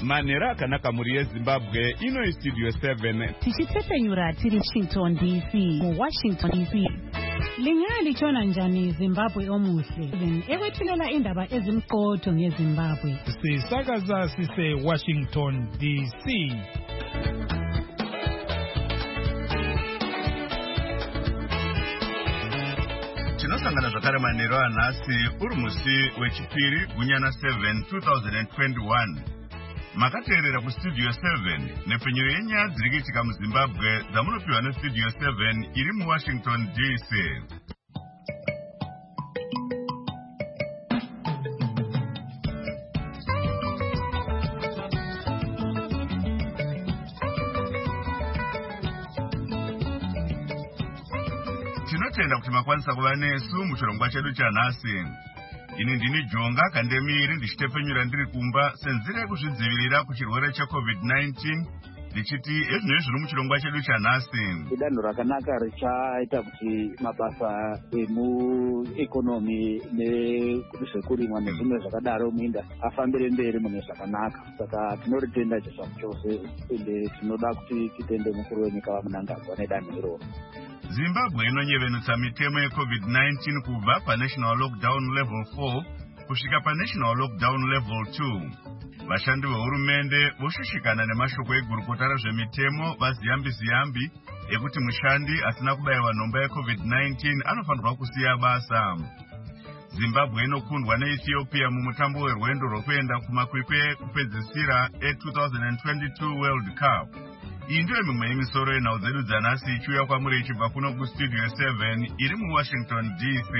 Manera akanaka muri yeZimbabwe ino Studio 7 tichitepenyura tiri Washington DC. Washington DC lingali chona njani Zimbabwe omuhle ekwethulela indaba ezimqotho ngeZimbabwe sisakaza sise Washington DC. tinosangana zvakare manheru anhasi uri musi wechipiri gunyana 7 2021 makateerera kustudio 7 nepfenyuro yenyaya dziri kuitika muZimbabwe dzamunopiwa nestudio 7 iri muWashington DC. tinotenda kuti makwanisa kuva nesu muchirongwa chedu chanhasi. ini ndini Jonga Kandemiri ndichitepenyura ndiri kumba senzira yekuzvidzivirira kuchirwere cheCovid-19 ndichiti ezvinoi zviri muchirongwa chedu chanhasi. Idanho rakanaka richaita kuti mabasa emuekonomi nezvekurimwa nezvimwe zvakadaro muinda afambire mberi mune zvakanaka. Saka tinoritenda chisamu chose ende tinoda kuti titende mukuru wenyika vaMunangagwa nedanho iroro. Zimbabwe inonyevenutsa mitemo yeCovid-19 kubva paNational Lockdown Level 4 kusvika paNational Lockdown Level 2. Vashandi vehurumende voshushikana nemashoko egurukota rezvemitemo vaziyambi-ziyambi ekuti mushandi asina kubayiwa nhomba yeCovid-19 anofanirwa kusiya basa. Zimbabwe inokundwa neEthiopia mumutambo werwendo rwekuenda kumakwikwi kupedzisira e2022 World Cup. Iyi ndiyo mimwe yemisoro yenhau dzedu dzanhasi ichiuya kwamuri ichibva kuno kustudio 7 iri muWashington DC.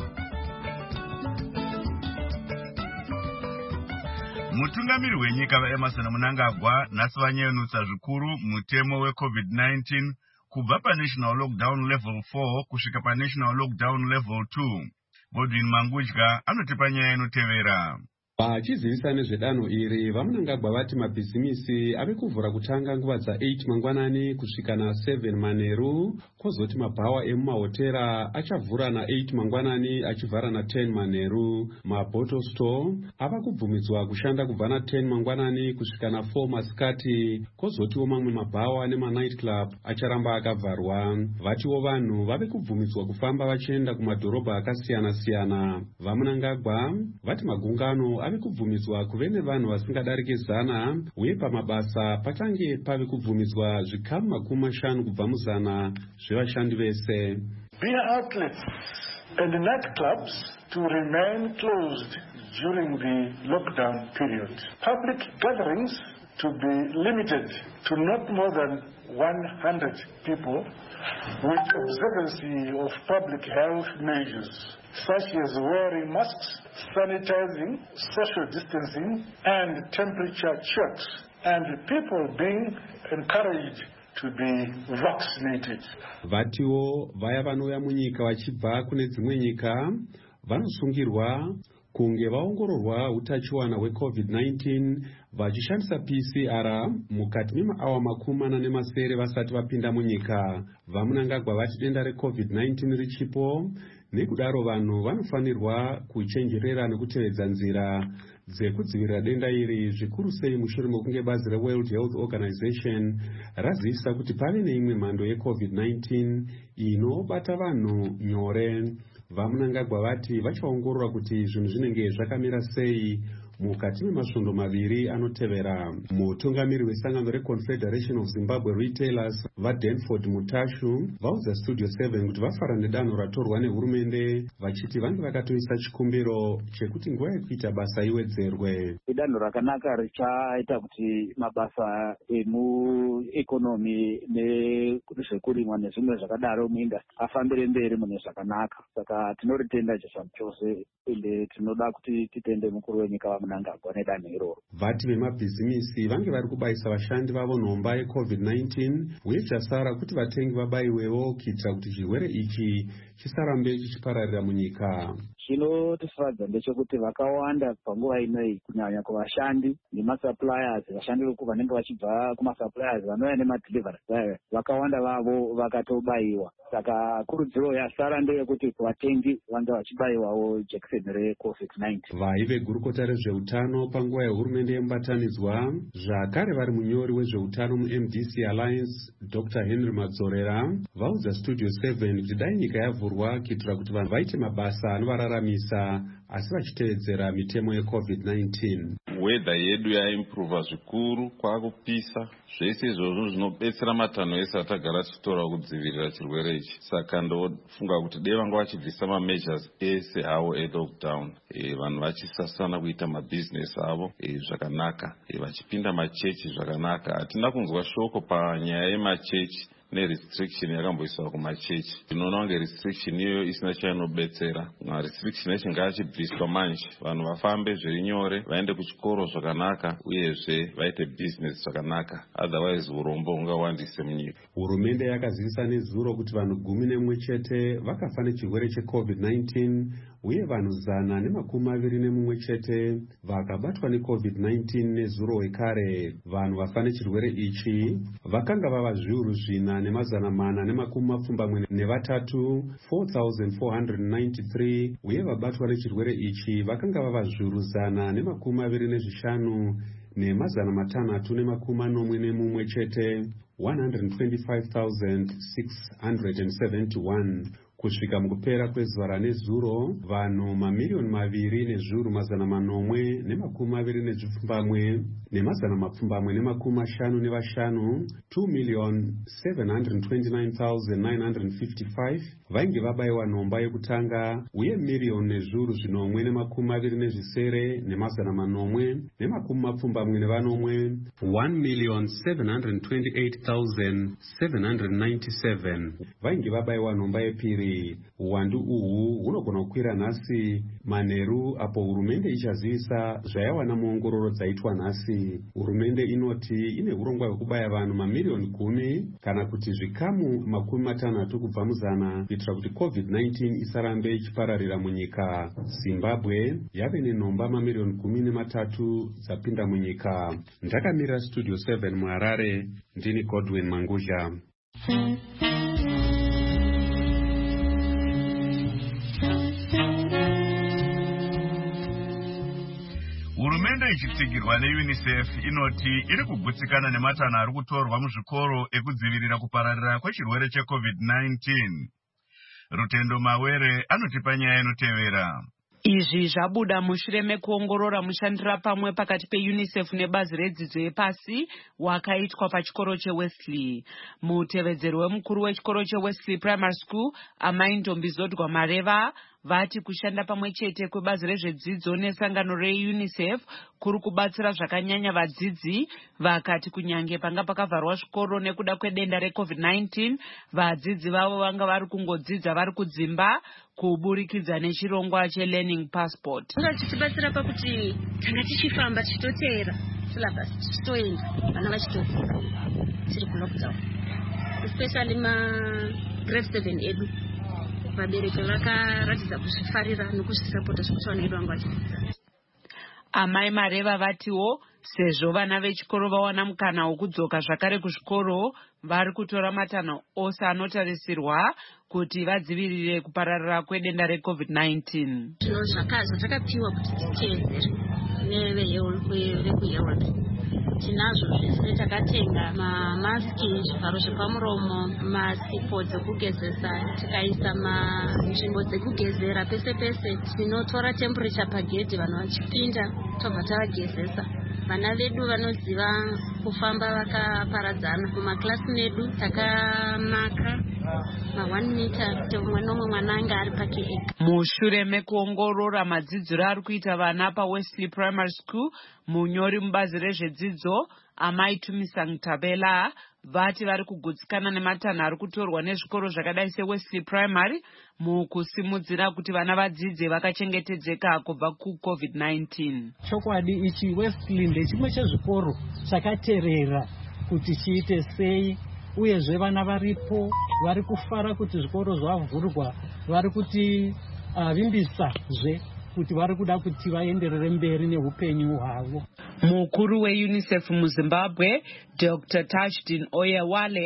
Mutungamiri wenyika vaEmerson Mnangagwa nhasi vanyevenutsa zvikuru mutemo weCovid-19 kubva paNational Lockdown Level 4 kusvika paNational Lockdown Level 2. Godwin Mangudya anotipa nyaya inotevera. Vachizivisa nezvedanho iri vaMunangagwa vati mabhizimisi ave kuvhura kutanga nguva dza8 mangwanani kusvika na7 manheru, kwozoti mabhawa emumahotera achavhura na8 mangwanani achivhara na10 manheru. Mabottle store ava kubvumidzwa kushanda kubva na10 mangwanani kusvika na4 masikati, kwozotiwo mamwe mabhawa nemanight club acharamba akavharwa. Vatiwo vanhu vave kubvumidzwa kufamba vachienda kumadhorobha akasiyana-siyana. VaMunangagwa vati magungano ave kubvumidzwa kuve nevanhu vasingadariki 100 uye pamabasa pachange pave kubvumidzwa zvikamu 50 kubva mu100 zvevashandi vese. Beer outlets and nightclubs to remain closed during the lockdown period. Public gatherings to be limited to not more than 100 people with observance of public health measures such as wearing masks, sanitizing, social distancing, and temperature checks, and people being encouraged to be vaccinated. Vatiwo vaya vanouya munyika vachibva kune dzimwe nyika vanosungirwa kunge vaongororwa utachiwana hweCovid-19 vachishandisa PCR mukati memaawa 48 vasati vapinda munyika. VaMunangagwa vati denda reCovid-19 richipo, nekudaro vanhu vanofanirwa kuchenjerera nekutevedza nzira dzekudzivirira denda iri, zvikuru sei mushure mekunge bazi reWorld Health Organization razivisa kuti pave neimwe mhando yeCovid-19 inobata vanhu nyore. VaMunangagwa vati vachaongorora kuti zvinhu zvinenge zvakamira sei mukati memasvondo 2 anotevera. Mutungamiri wesangano reConfederation of Zimbabwe Retailers vaDanford Mutashu vaudza Studio 7 kuti vafara nedanho ratorwa nehurumende, vachiti vange vakatoisa chikumbiro chekuti nguva yekuita basa iwedzerwe. Idanho rakanaka richaita kuti mabasa emuekonomi nezvekurimwa nezvimwe zvakadaro muinda afambire mberi mune zvakanaka. Saka tinoritenda chisamu chose ende tinoda kuti titende mukuru wenyika vaMunangagwa nedanho iroro. Vati vemabhizimisi vange vari kubayisa vashandi vavo nhomba yeCovid-19 uye chasara kuti vatengi vabayiwewo kuitira kuti chirwere ichi chisarambe chichipararira munyika. Chinotifadza ndechekuti vakawanda panguva inoyi kunyanya kuvashandi nemasuppliers, vashandi vanenge vachibva kumasuppliers vanouya nemadelivery vakawanda vavo vakatobayiwa. Saka kurudziro yasara ndeyekuti vatengi vange vachibayiwawo jekiseni reCovid-19. Vaive gurukota rezve nezveutano panguva yehurumende yemubatanidzwa. Zvakare vari munyori wezveutano muMDC Alliance Dr. Henry Madzorera vaudza Studio 7 kuti dai nyika yavhurwa kuitira kuti vanhu vaite mabasa anovararamisa asi vachitevedzera mitemo yeCovid-19. Weather yedu yaimprova zvikuru, kwakupisa. Zvese izvozvo zvinobetsera matanho ese atagara tichitora kudzivirira chirwere ichi. Saka ndofunga kuti dai vanga vachibvisa mameasures ese hawo elockdown, vanhu vachisasana kuita mabusiness avo zvakanaka, vachipinda machechi zvakanaka. Hatina kunzwa shoko panyaya yemachechi nerestriction yakamboiswa kumachechi. Tinoona kunge restriction iyo isina chainobetsera. Restriction yacho ngaachibviswa manje, vanhu vafambe zviri nyore, vaende kuchikoro zvakanaka, uyezve vaite business zvakanaka. Otherwise urombo hungawandise munyika. Hurumende yakazivisa nezuro kuti vanhu 11 vakafa nechirwere cheCovid-19 uye vanhu 121 chete vakabatwa neCovid-19 nezuro wekare. Vanhu vafa nechirwere ichi vakanga vava zviuru 4,473 4,493 uye vabatwa nechirwere ichi vakanga vava zviuru 125,641 chete 125,671. Kusvika mukupera kwezuva ranezuro, vanhu 2,2,4,955 2,729,955 vainge vabayiwa nhomba yekutanga uye 1,029,950 1,728,797 vainge vabayiwa nhomba yepiri. Uwandu uhu hunogona kukwira nhasi manheru apo hurumende ichazivisa zvayawana muongororo dzaitwa nhasi. Hurumende inoti ine urongwa hwekubaya vanhu mamiliyoni 10 kana kuti zvikamu 60 kubva muzana kuitira kuti COVID-19 isarambe ichipararira munyika. Zimbabwe yave nenhomba mamiliyoni 13 dzapinda munyika. Ndakamira Studio 7 muHarare, ndini Godwin Mangudya. Hurumende ichitsigirwa neUNICEF inoti iri kugutsikana nematanho ari kutorwa muzvikoro ekudzivirira kupararira kwechirwere cheCovid-19. Rutendo Mawere anotipa nyaya inotevera. Izvi zvabuda mushure mekuongorora mushandira pamwe pakati peUNICEF nebazi redzidzo yepasi wakaitwa pachikoro cheWesley. Mutevedzeri wemukuru wechikoro cheWesley Primary School, Amai Ndombi Zodwa Mareva, vati kushanda pamwe chete kwebazi rezvedzidzo nesangano reUNICEF kuri kubatsira zvakanyanya vadzidzi. Vakati kunyange panga pakavharwa zvikoro nekuda kwedenda reCovid-19, vadzidzi vavo vanga vari kungodzidza vari kudzimba kuburikidza nechirongwa cheLearning Passport. Chichibatsira pakuti tanga tichifamba tichitoteera syllabus tichitoenda vana vachitodzidza tiri kulockdown, especially grade 7 edu. Vabereki vakaratidza kuzvifarira nekuzvisapota zvekuti vana vedu vanga vachidzidza. Amai Mareva vatiwo sezvo vana vechikoro vawana mukana wokudzoka zvakare kuzvikoro, vari kutora matanho ose anotarisirwa kuti vadzivirire kupararira kwedenda reCovid-19. Zvinhu zvatakapiwa kuti titeedzere nevekuHerald tinazvo zvese. Takatenga mamaski, zvivharo zvepamuromo, masipo dzekugezesa, tikaisa nzvimbo dzekugezera pese pese. Tinotora temperature pagedhi, vanhu vachipinda tobva tavagezesa. Vana vedu vanoziva kufamba vakaparadzana. Mumaklasi medu takamaka ma1 meter kuti umwe nomwe mwana anga ari pake ega. Mushure mekuongorora madzidziro ari kuita vana paWesley Primary School, munyori mubazi rezvedzidzo Amai Tumisang Tabela vati vari kugutsikana nematanho ari kutorwa nezvikoro zvakadai seWesley Primary mukusimudzira kuti vana vadzidze vakachengetedzeka kubva kuCovid-19. Chokwadi ichi Wesley ndechimwe chezvikoro chakaterera kuti chiite sei, uyezve vana varipo vari kufara kuti zvikoro zvavhurwa, vari kuti vimbisazve kuti vari kuda kuti vaenderere mberi neupenyu hwavo. Mukuru weUNICEF muZimbabwe, Dr. Tajudeen Oyewale,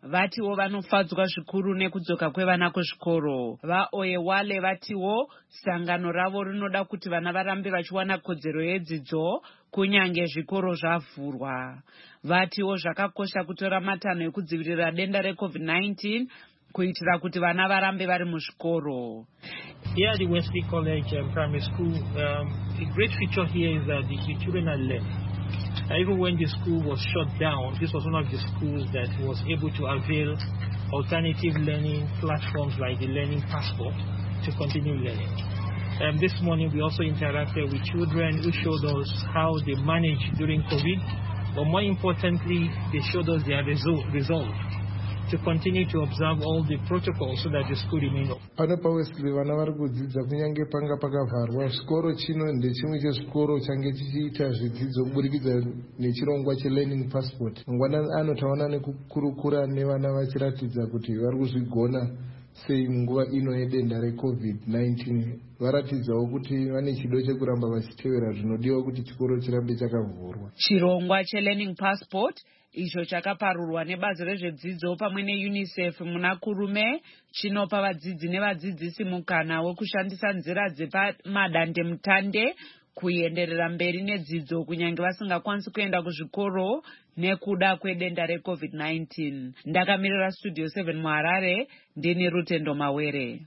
vatiwo vanofadzwa zvikuru nekudzoka kwevana kuzvikoro. VaOyewale vatiwo sangano ravo rinoda kuti vana varambe vachiwana kodzero yedzidzo kunyange zvikoro zvavhurwa. Vatiwo zvakakosha kutora matanho ekudzivirira denda reCovid-19 kuitira kuti vana varambe vari muzvikoro. Here at the Wesley College Primary School, a great feature here is that the children are learning. Even when the school was shut down, this was one of the schools that was able to avail alternative learning platforms like the Learning Passport to continue learning. This morning we also interacted with children who showed us how they managed during COVID, but more importantly, they showed us their resolve to continue to observe all the protocols so that the school remain open. Pano paWesley vana vari kudzidza kunyange panga pakavharwa. Chikoro chino ndechimwe chezvikoro change chichiita zvidzidzo kuburikidza nechirongwa cheLearning Passport. Mangwanani ano taona nekukurukura nevana vachiratidza kuti vari kuzvigona sei munguva ino yedenda reCovid-19. Varatidzawo kuti vane chido chekuramba vachitevera zvinodiwa kuti chikoro chirambe chakavhurwa. Chirongwa cheLearning Passport icho chakaparurwa nebazi rezvedzidzo pamwe neUNICEF muna Kurume chinopa vadzidzi nevadzidzisi mukana wekushandisa nzira dzepamadandemutande kuenderera mberi nedzidzo kunyange vasingakwanisi kuenda kuzvikoro nekuda kwedenda reCovid-19. Ndakamirira Studio 7 muHarare, ndini Rutendo Mawere.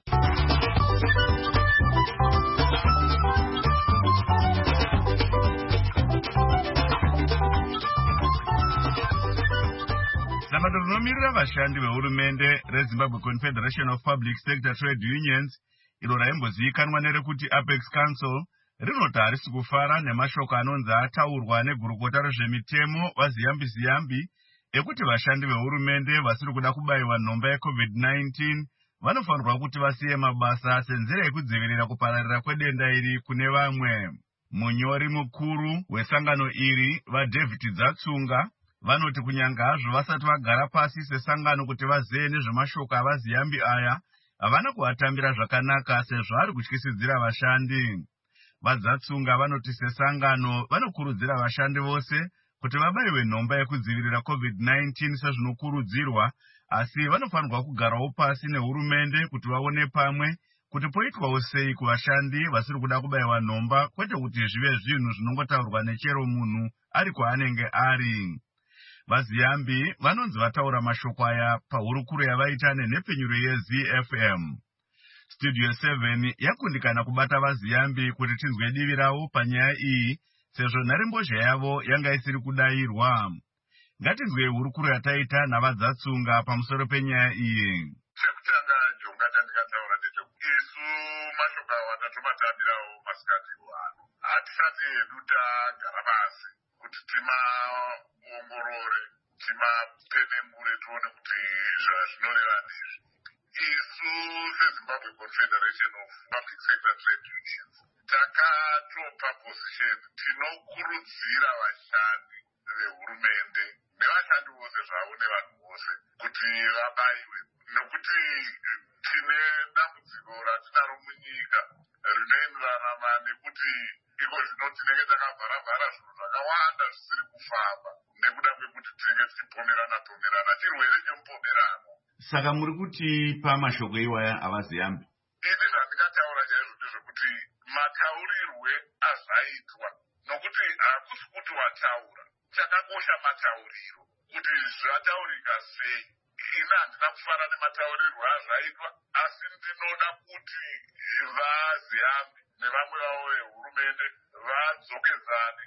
Sabata rinomirira vashandi vehurumende reZimbabwe Confederation of Public Sector Trade Unions, iro raimbozivikanwa nerekuti Apex Council, rinoti harisi kufara nemashoko anonzi ataurwa negurukota rezvemitemo vaZiyambi ekuti vashandi vehurumende vasiri kuda kubayiwa nhomba yeCovid-19 vanofanirwa kuti vasiye mabasa senzira yekudzivirira kupararira kwedenda iri kune vamwe. Munyori mukuru wesangano iri, vaDavid Dzatsunga, vanoti kunyanga hazvo vasati vagara pasi sesangano kuti vaziye nezvemashoko avaZiyambi aya, havana kuvatambira zvakanaka sezvo ari kutyisidzira vashandi. VaDzatsunga vanoti sesangano vanokurudzira vashandi vose kuti vabayiwe nhomba yekudzivirira COVID-19 sezvinokurudzirwa, asi vanofanirwa kugarawo pasi nehurumende kuti vaone pamwe kuti poitwawo sei kuvashandi vasiri kuda kubayiwa nhomba, kwete kuti zvive zvinhu zvinongotaurwa nechero munhu ari kwaanenge ari. VaZiyambi vanonzi vataura mashoko aya pahurukuro yavaita nenhepfenyuro yeZFM. Studio 7 yakundikana kubata vaZiyambi kuti tinzwe divi ravo panyaya iyi, sezvo nharembozha yavo yanga isiri kudayirwa. Ngatinzwe hurukuro yataita navaDzatsunga pamusoro penyaya iyi. Chekutanga jonga chandikataura ndechekuti isu mashoko awo atatomatambirawo masikati wano. Hatisati hedu tagara pasi kuti timaongorore, timapenengure tione kuti zvazvinoreva nezvi. Isu seZimbabwe Confederation of Public Sector Trade Unions takatopa position, tinokurudzira vashandi vehurumende nevashandi vose zvavo nevanhu vose kuti vabayiwe, nokuti tine dambudziko ratinaro munyika rinoenderana nekuti iko zvino tinenge takavhara zvinhu zvakawanda zvisiri kufamba nekuda kwekuti tinenge tichipomerana chirwere chemupomerano. Saka muri kuti pamashoko iwaya avaZiyambi? Ini zvandingataura chaizvo ndezvekuti mataurirwe azvaitwa, nokuti hakusi kuti wataura. Chakakosha matauriro, kuti zvataurika sei. Ini handina kufara nemataurirwe azvaitwa, asi ndinoda kuti vaZiyambi nevamwe vavo vehurumende vadzokezane,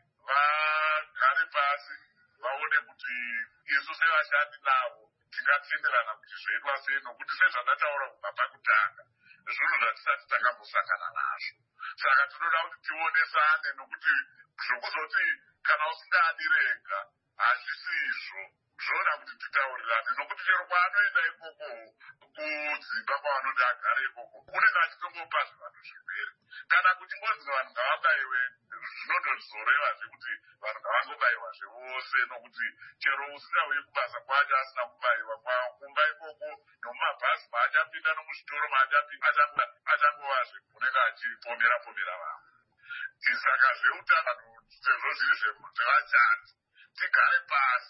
vagare pasi, vaone kuti isu sevashandi navo tingatenderana kuti zvoitwa sei, nokuti sezvandataura kubva pakutanga zvinhu zvatisati takambosangana nazvo. Saka tinoda kuti tionesane, nokuti zvokuzoti kana usingadi rega hazvisizvo, zvoda kuti titaurirane, nokuti chero kwaanoenda ikoko kudzimba kwavanoti agare ikoko unenge achitongopa zvivanhu zvirwere. Kana kuchingonzi vanhu ngavabayiwe, zvinondozorevazve kuti vanhu ngavangobayiwa zvevose, nokuti chero usingauye kubasa kwacho asina kubayiwa kumba ikoko nomumabhazi maachapinda nomuzvitoro achangovazve unenge achipomera vamwe. Saka zveutano sezvo zviri zvevashandi tigare pasi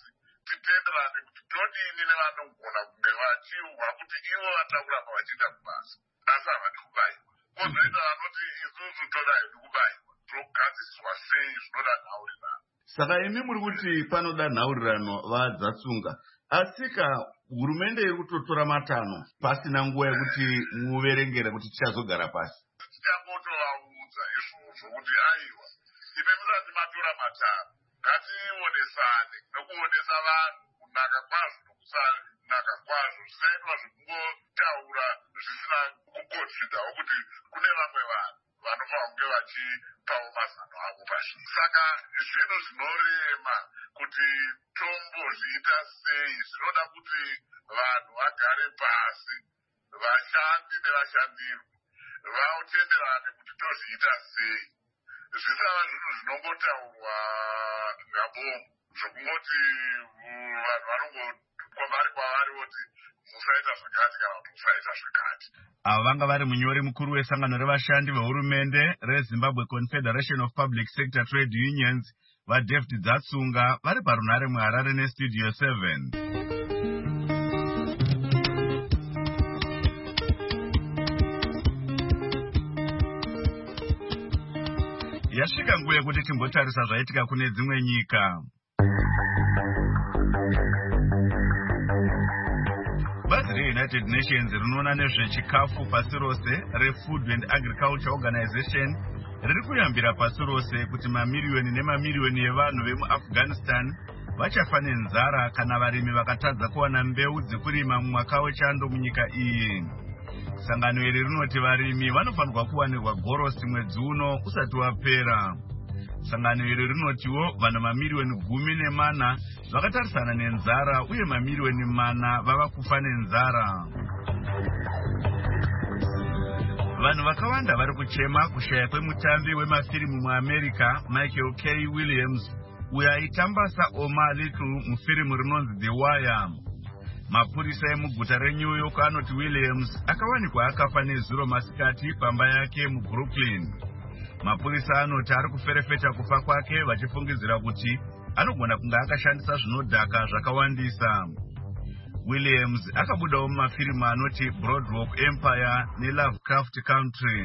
titenderane kuti todini nevanogona kunge vachiuhwa kuti ivo vatakuramba vachiita kubasa asi havadi kubayiwa. Kozoita vanoti isusu toda hedu kubayiwa, togadziswa sei zvinoda nhaurirano. Saka imi muri kuti panoda nhaurirano vadzatsunga, asika hurumende iri kutotora matanho pasina nguva yekuti muverengere kuti tichazogara pasi. Tichangotovaudza izvozvo kuti aiwa, ime musati matora matanho, ngationesane nekuonesa vanhu kunaka kwazvo nokusanaka kwazvo, zvisaitwa zvekungotaura zvisina kukonzvidawo kuti kune vamwe vanhu vanofanira kunge vachipawo mazano avo pashi. Saka zvinhu zvinorema kuti tombozviita sei, zvinoda kuti vanhu vagare pasi, vashandi nevashandirwa vatenderane kuti tozviita sei. Zvisava zvinhu zvinongotaurwa ngabomu zvokungoti vanhu vanongokwamari kwavari voti musaita zvakati kana kuti musaita zvakati. Ava vanga vari munyori mukuru wesangano revashandi vehurumende reZimbabwe Confederation of Public Sector Trade Unions vaDavid Dzatsunga vari parunhare muHarare neStudio 7. Yasvika nguva yekuti timbotarisa zvaitika kune dzimwe nyika. Bazi reUnited Nations rinoona nezvechikafu pasi rose reFood and Agriculture Organization riri kuyambira pasi rose kuti mamiriyoni nemamiriyoni evanhu vemuAfghanistan vachafa nenzara kana varimi vakatadza kuwana mbeu dzekurima mumwaka wechando munyika iyi. Sangano iri rinoti varimi vanofanirwa kuwanirwa gorosi mwedzi uno usati wapera. Sangano iri rinotiwo vanhu mamiriyoni 14 vakatarisana nenzara uye mamiriyoni 4 vava kufa nenzara. Vanhu vakawanda vari kuchema kushaya kwemutambi wemafirimu muAmerica Michael K. Williams uyo aitamba saOma Little mufirimu rinonzi The Wire. Mapurisa emuguta reNew York anoti Williams akawanikwa akafa nezuro masikati pamba yake muBrooklyn. Mapurisa anoti ari kuferefeta kufa kwake vachifungidzira kuti anogona kunge akashandisa zvinodhaka zvakawandisa. Williams akabudawo mumafirimu anoti Boardwalk Empire neLovecraft Country.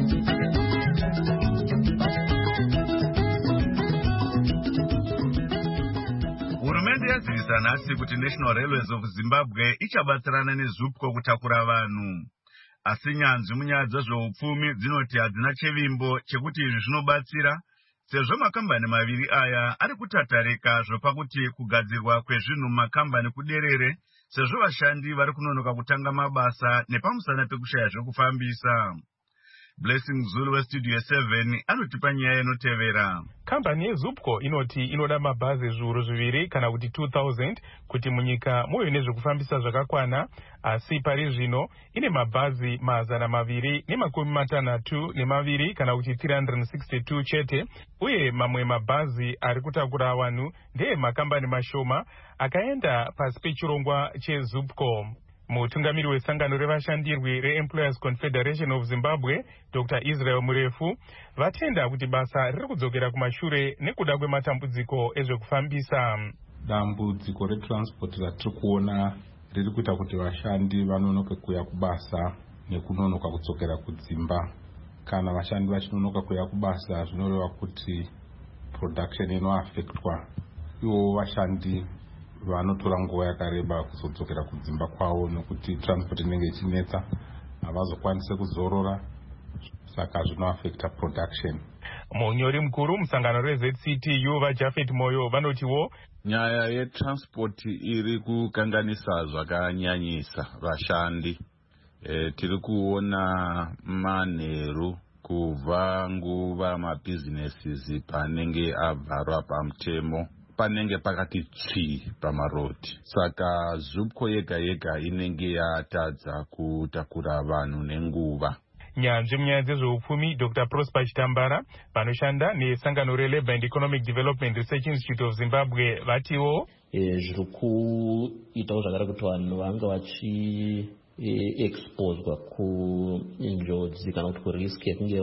Hurumende yazivisa nhasi kuti National Railways of Zimbabwe ichabatsirana neZupco kutakura vanhu. Asi nyanzvi munyaya dzezveupfumi dzinoti hadzina chevimbo chekuti izvi zvinobatsira, sezvo makambani maviri aya ari kutatarika zvopakuti kugadzirwa kwezvinhu mumakambani kuderere, sezvo vashandi vari kunonoka kutanga mabasa nepamusana pekushaya zvekufambisa. Blessing Zulu weStudio 7 anotipa nyaya inotevera. Kambani yeZupco inoti inoda mabhazi zviuru 2 kana kuti 2000 kuti munyika muve nezvekufambisa zvakakwana, asi pari zvino ine mabhazi 262 kana kuti 362 chete, uye mamwe mabhazi ari kutakura vanhu ndeye makambani mashoma akaenda pasi pechirongwa cheZupco. Mutungamiri wesangano revashandirwi reEmployers Confederation of Zimbabwe, Dr. Israel Murefu, vatenda kuti basa riri kudzokera kumashure nekuda kwematambudziko ezvekufambisa. Dambudziko retransport ratiri kuona riri kuita kuti vashandi vanonoke kuya kubasa nekunonoka kudzokera kudzimba. Kana vashandi vachinonoka kuya kubasa zvinoreva kuti production inoaffectwa. Ivo vashandi vanotora nguva yakareba kuzodzokera kudzimba kwavo nokuti transport inenge ichinetsa, havazokwanise kuzorora, saka zvinoaffecta production. Munyori mukuru musangano reZCTU vaJafet Moyo vanotiwo nyaya yetransport iri kukanganisa zvakanyanyisa vashandi. Tiri kuona manheru kubva nguva mabusinesses panenge abvarwa pamutemo panenge pakati tsvi pamarodi. Saka Zupco yega yega inenge yatadza kutakura vanhu nenguva. Nyanzvi munyaya dzezveupfumi Dr. Prosper Chitambara vanoshanda nesangano reLabour and Economic Development Research Institute of Zimbabwe vatiwo zviri kuitawo zvakare kuti vanhu vange vachiexposwa kunjodzi kana kuti kurisk yekunge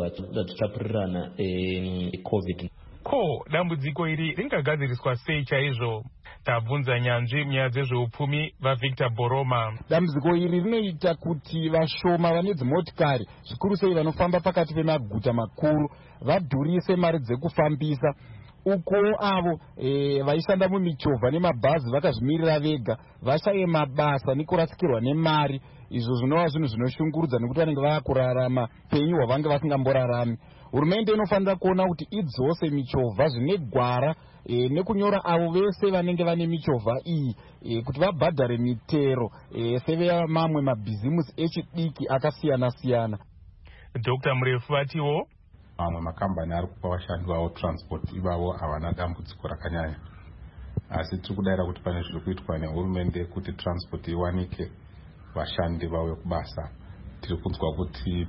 vachitapurirana COVID. Ko dambudziko iri ringagadziriswa sei chaizvo? tabvunza nyanzvi munyaya dzezveupfumi vaVictor Boroma. Dambudziko iri rinoita kuti vashoma vane dzimotikari zvikuru sei vanofamba pakati pemaguta makuru vadhurise mari dzekufambisa, uko avo vaishanda mumichovha nemabhazi vakazvimirira vega vashaye mabasa nekurasikirwa nemari. Izvo zvinova zvinhu zvinoshungurudza nekuti vanenge vakurarama penyu hwavange vasingamborarami. Hurumende inofanira kuona kuti idzose michovha zvine gwara nekunyora avo vese vanenge vane michovha iyi kuti vabhadhare mitero sevemamwe mabhizimusi echidiki akasiyana siyana. Dr. Murefu vatiwo mamwe makambani ari kupa vashandi vavo transport ivavo havana dambudziko rakanyanya, asi tiri kudayira kuti pane zviri kuitwa nehurumende kuti transport iwanike vashandi vauye kubasa. Tiri kunzwa kuti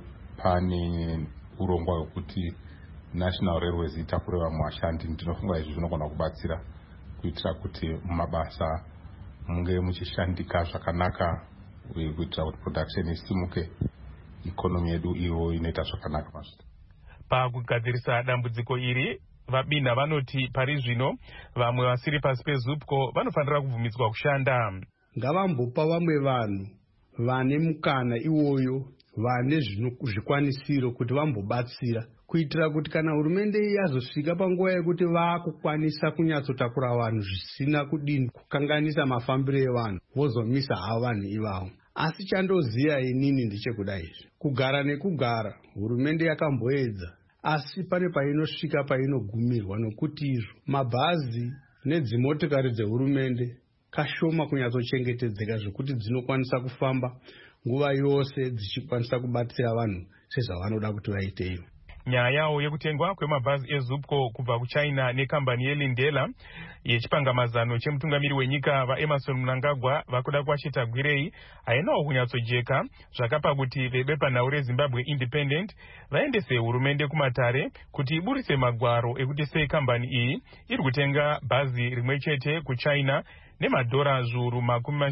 pane urongwa hwekuti National Railways itakure vamwe vashandi. Ndinofunga izvi zvinogona kubatsira kuitira kuti mumabasa munge muchishandika zvakanaka uye kuitira kuti production isimuke, ikonomi yedu iyo inoita zvakanaka. Pakugadzirisa dambudziko iri vabina vanoti pari zvino vamwe vasiri pasi peZUPCO vanofanira kubvumidzwa kushanda. Ngavambopa vamwe vanhu vane mukana iwoyo, vane zvikwanisiro kuti vambobatsira, kuitira kuti kana hurumende yazosvika panguva yekuti vakukwanisa kunyatsotakura vanhu zvisina kudini kukanganisa mafambiro evanhu, vozomisa havo vanhu ivavo. Asi chandoziya inini ndechekudai izvi, kugara nekugara hurumende yakamboedza, asi pane painosvika painogumirwa, nokuti izvo mabhazi nedzimotikari dzehurumende kashoma kunyatsochengetedzeka zvokuti dzinokwanisa kufamba nguva yose dzichikwanisa kubatsira vanhu sezvavanoda kuti vaiteyo. Nyaya yekutengwa kwemabhazi eZUPCO kubva kuChina nekambani yeLindela yechipangamazano chemutungamiri wenyika vaEmerson Mnangagwa vakuda kuachita gwirei hainawo kunyatsojeka, zvakapa kuti vebepanhau reZimbabwe Independent vaendese hurumende kumatare kuti iburise magwaro ekuti sei kambani iyi iri kutenga bhazi rimwe chete kuChina nemadhora zviuru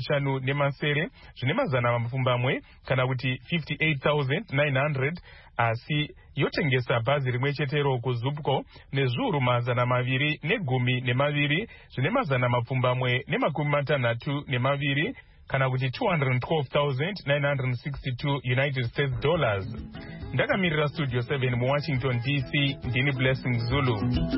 50 zvine mazana mapfumbamwe kana kuti 58,900, asi yotengesa bhazi rimwe chetero kuZUPCO nezviuru 212 zvine mazana mapfumbamwe ne62 kana kuti 212,962 United States dollars. Ndakamirira Studio 7 muWashington DC, ndini Blessing Zulu.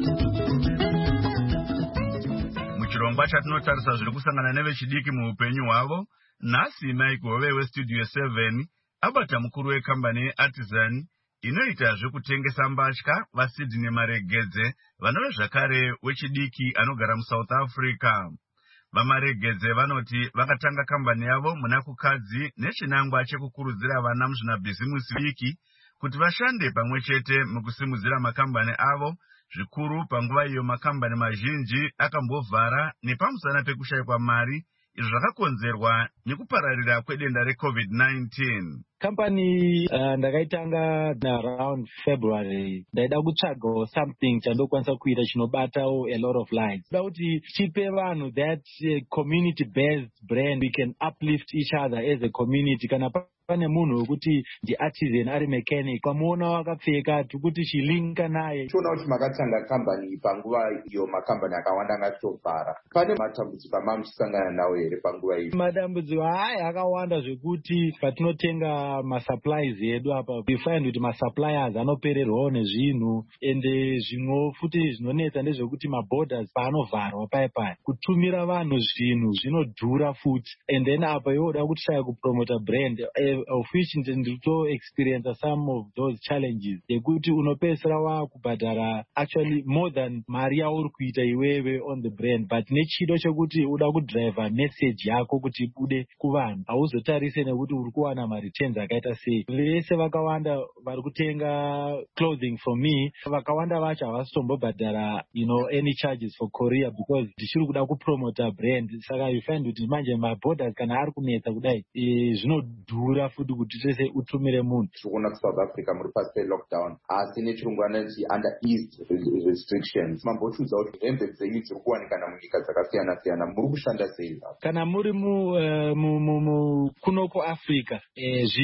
Muchirongwa chatinotarisa zviri kusangana nevechidiki muupenyu hwavo, nhasi Mike Hove weStudio 7 abata mukuru wekambani yeArtisan inoita zvekutengesa mbatya vaSydney Maregedze vanove zvakare wechidiki anogara muSouth Africa. Vamaregedze vanoti vakatanga kambani yavo muna kukadzi nechinangwa chekukurudzira vana muzvinabhizimusi diki kuti vashande pamwe chete mukusimudzira makambani avo, zvikuru panguva iyo makambani mazhinji akambovhara nepamusana pekushayikwa mari, izvo zvakakonzerwa nekupararira kwedenda reCovid-19. Company ndakaitanga around February. Ndaida kutsvaga something chandokwanisa kuita chinobata a lot of lives. Ndaida kuti tipe vanhu that community based brand, we can uplift each other as a community. Kana pane munhu wekuti ndiartisan ari mechanic, pamuona wakapfeka tukuti chilinka naye. Tiona kuti makatanga company panguva iyo makambani akawanda akatobvara. Pane matambudziko amamusangana nawo here panguva iyi? Madambudziko haya akawanda zvekuti patinotenga masupplies edu apa, we find kuti masuppliers anopererwawo nezvinhu, ende zvimwe futi zvinonetsa ndezvekuti maborders paanovharwa paya kutumira vanhu zvinhu zvinodhura futi, and then apa yoda kuti shaya kupromota brand, of which ndito experience some of those challenges, yekuti unopesera wakubhadhara actually more than mari yauri kuita iwewe on the brand, but nechido chekuti uda kudrive message yako kuti ibude kuvanhu, hauzotarise nekuti uri kuwana mareturns akaita sei. Vese vakawanda vari kutenga clothing from me, vakawanda vacho havasitombobhadhara any charges for courier because ndichiri kuda kupromota brand. Saka you find kuti manje maborders kana ari kunetsa kudai zvinodhura futi kuti tese utumire munhu. Tikuona kuSouth Africa muri pasi pelockdown, asi nechirungu anoti under eased restrictions. Mambotiudza kuti hembe dzenyu dziri kuwanikana munyika dzakasiyana siyana, muri kushanda sei? Kana muri kuno kuAfrica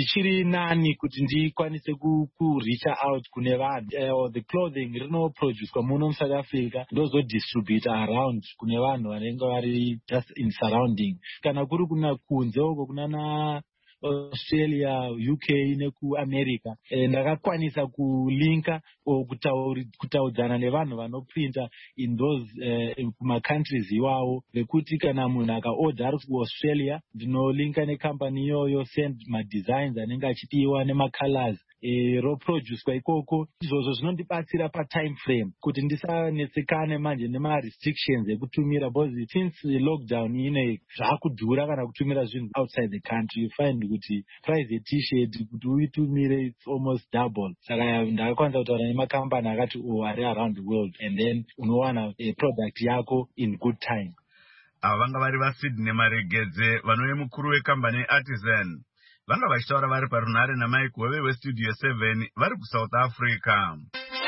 zvichiri nani kuti ndikwanise kureacha out kune vanhu. The clothing rinoproducwa muno muSouth Africa ndozodistributa around kune vanhu vanenge vari just in surrounding. Kana kuri kuna kunze uko kuna Australia, UK nekuAmerica, ndakakwanisa kulinka kutaudzana nevanhu vanoprinta in those countries iwawo, vekuti kana munhu akaorder ari kuAustralia ndinolinka nekambani iyoyo, send madesigns anenge achidiwa nemacolors roproducwa ikoko. Izvozvo zvinondibatsira patime frame kuti ndisanetsekane manje nemarestrictions ekutumira, because since lockdown ine zvakudhura kana kutumira zvinhu outside the country. You find kuti price ye-t-shirt kuti uitumire it's almost double. Saka ndakakwanisa kutaura nemakambani akati ari around the world, and then unowana product yako in good time. Ava vanga vari vaSydney Maregedze, vanove mukuru wekambani Artisan. Vanga vachitaura vari parunhare naMike Hove weStudio 7 vari kuSouth Africa.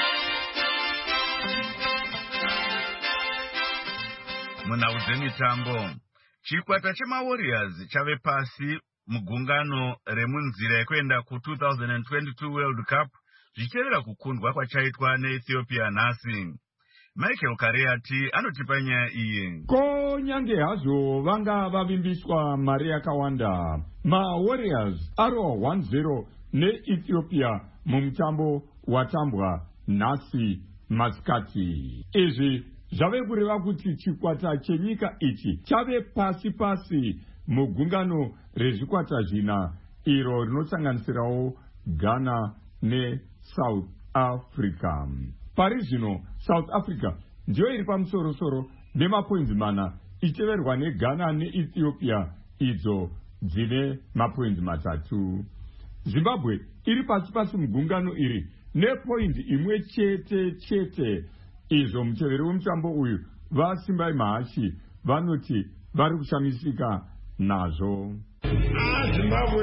Munhau dzemitambo, chikwata chemaWarriors chave pasi mugungano remunzira yekuenda ku2022 World Cup zvichitevera kukundwa kwachaitwa neEthiopia nhasi. Michael Kareati anotipa nyaya iyi. Konyange hazvo vanga vavimbiswa mari yakawanda, maWarriors arwa 1-0 neEthiopia mumutambo watambwa nhasi masikati. Izvi zvave kureva kuti chikwata chenyika ichi chave pasi mugungano rezvikwata zvina iro rinosanganisirawo Ghana neSouth Africa. Pari zvino South Africa ndiyo iri pamusoro nemapoints 4 ichiteverwa neGhana neEthiopia idzo dzine mapoints 3. Zimbabwe iri pasi mugungano iri nepoint imwe chete. Izvo muteveri wemutambo uyu vaSimbai Mahachi vanoti vari kushamisika nazvo. Zimbabwe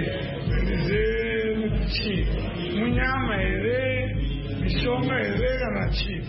ndizekuti munyama here, mishonga here kana chii,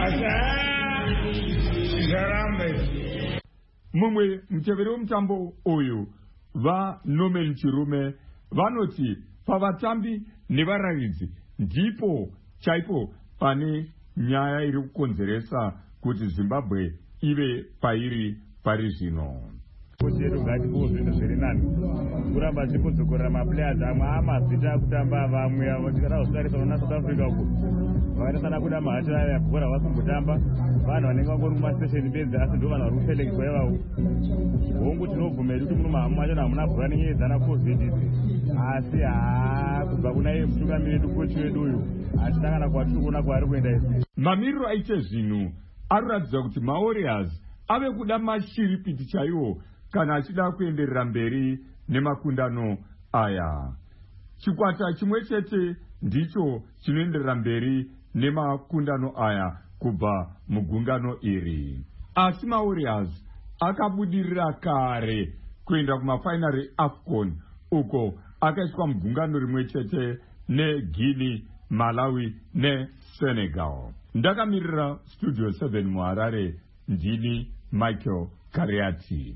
asi zvaramba izvi. Mumwe muteveri wemutambo uyu vaNorman Chirume vanoti pavatambi nevararidzi ndipo chaipo pane nyaya iri kukonzeresa kuti Zimbabwe ive pairi pari zvino. Chedu ngatipuwe zvinhu zviri nani, kuramba tichidzokorera maplayers amwe amazita akutamba vamwe avo tikadakusarisa kuna South Africa uko vakatasana kuda mahati aya bhora vasimbotamba, vanhu vanenge vangori mumastation bedzi asi ndo vanhu vari kuselekitwa ivavo. Hongu tinobvumeri kuti muno mahamu macho hamuna bhora nenyedzana covid asi kubva kuna iye mutungamiri wedu kochi wedu uyu achitangana kwatiri kuona kwaari kuenda isi. Mamiriro aite zvinhu anoratidza kuti maWarriors ave kuda mashiripiti chaiwo kana achida kuenderera mberi nemakundano aya. Chikwata chimwe chete ndicho chinoenderera mberi nemakundano aya kubva mugungano iri. Asi maWarriors akabudirira kare kuenda kumafainari eAFCON uko akaiswa mugungano rimwe chete neGuinea, Malawi neSenegal. Ndakamirira Studio 7 muHarare, ndini Michael Kareati.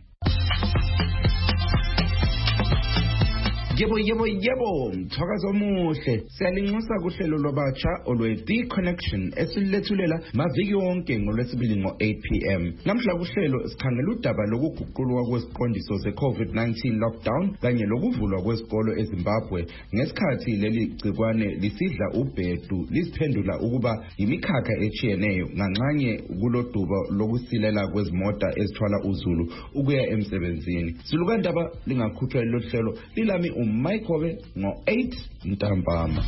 Yebo mthakazo omuhle siyalinxusa kuhlelo lwabatsha olwe-The Connection esilethulela maviki wonke ngolwesibili ngo-8 p.m. Namhla kuhlelo sikhangela udaba lokuguqulwa kwesiqondiso se-COVID-19 lockdown kanye lokuvulwa kwesikolo eZimbabwe ngesikhathi leli gcikwane lisidla ubhedu lisiphendula ukuba imikhakha echiyeneyo nganxanye kuloduba lokusilela kwezimota ezithwala uzulu ukuya emsebenzini. Silukandaba lingakhutshwa lelo hlelo lilami Mike Hove ngo-8 ntambama.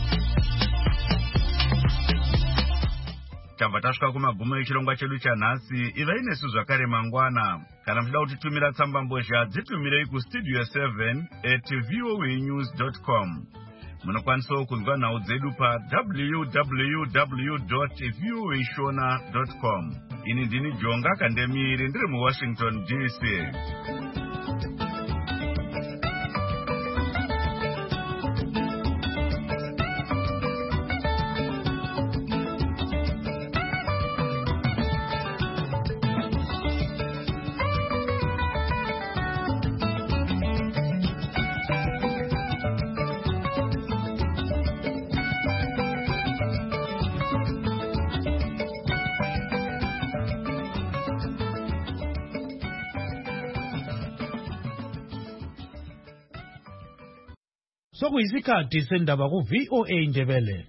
Tabva tasvika kumagumo echirongwa chedu chanhasi. Ivai nesu zvakare mangwana. Kana muchida kutitumira tsamba mbozha dzitumirei kustudio 7@voanews.com. Munokwanisawo kunzwa nhau dzedu pa www.voashona.com. Ini ndini Jonga Kandemiri ndiri muWashington DC. Sokuyisikhathi sendaba ku VOA Indebele.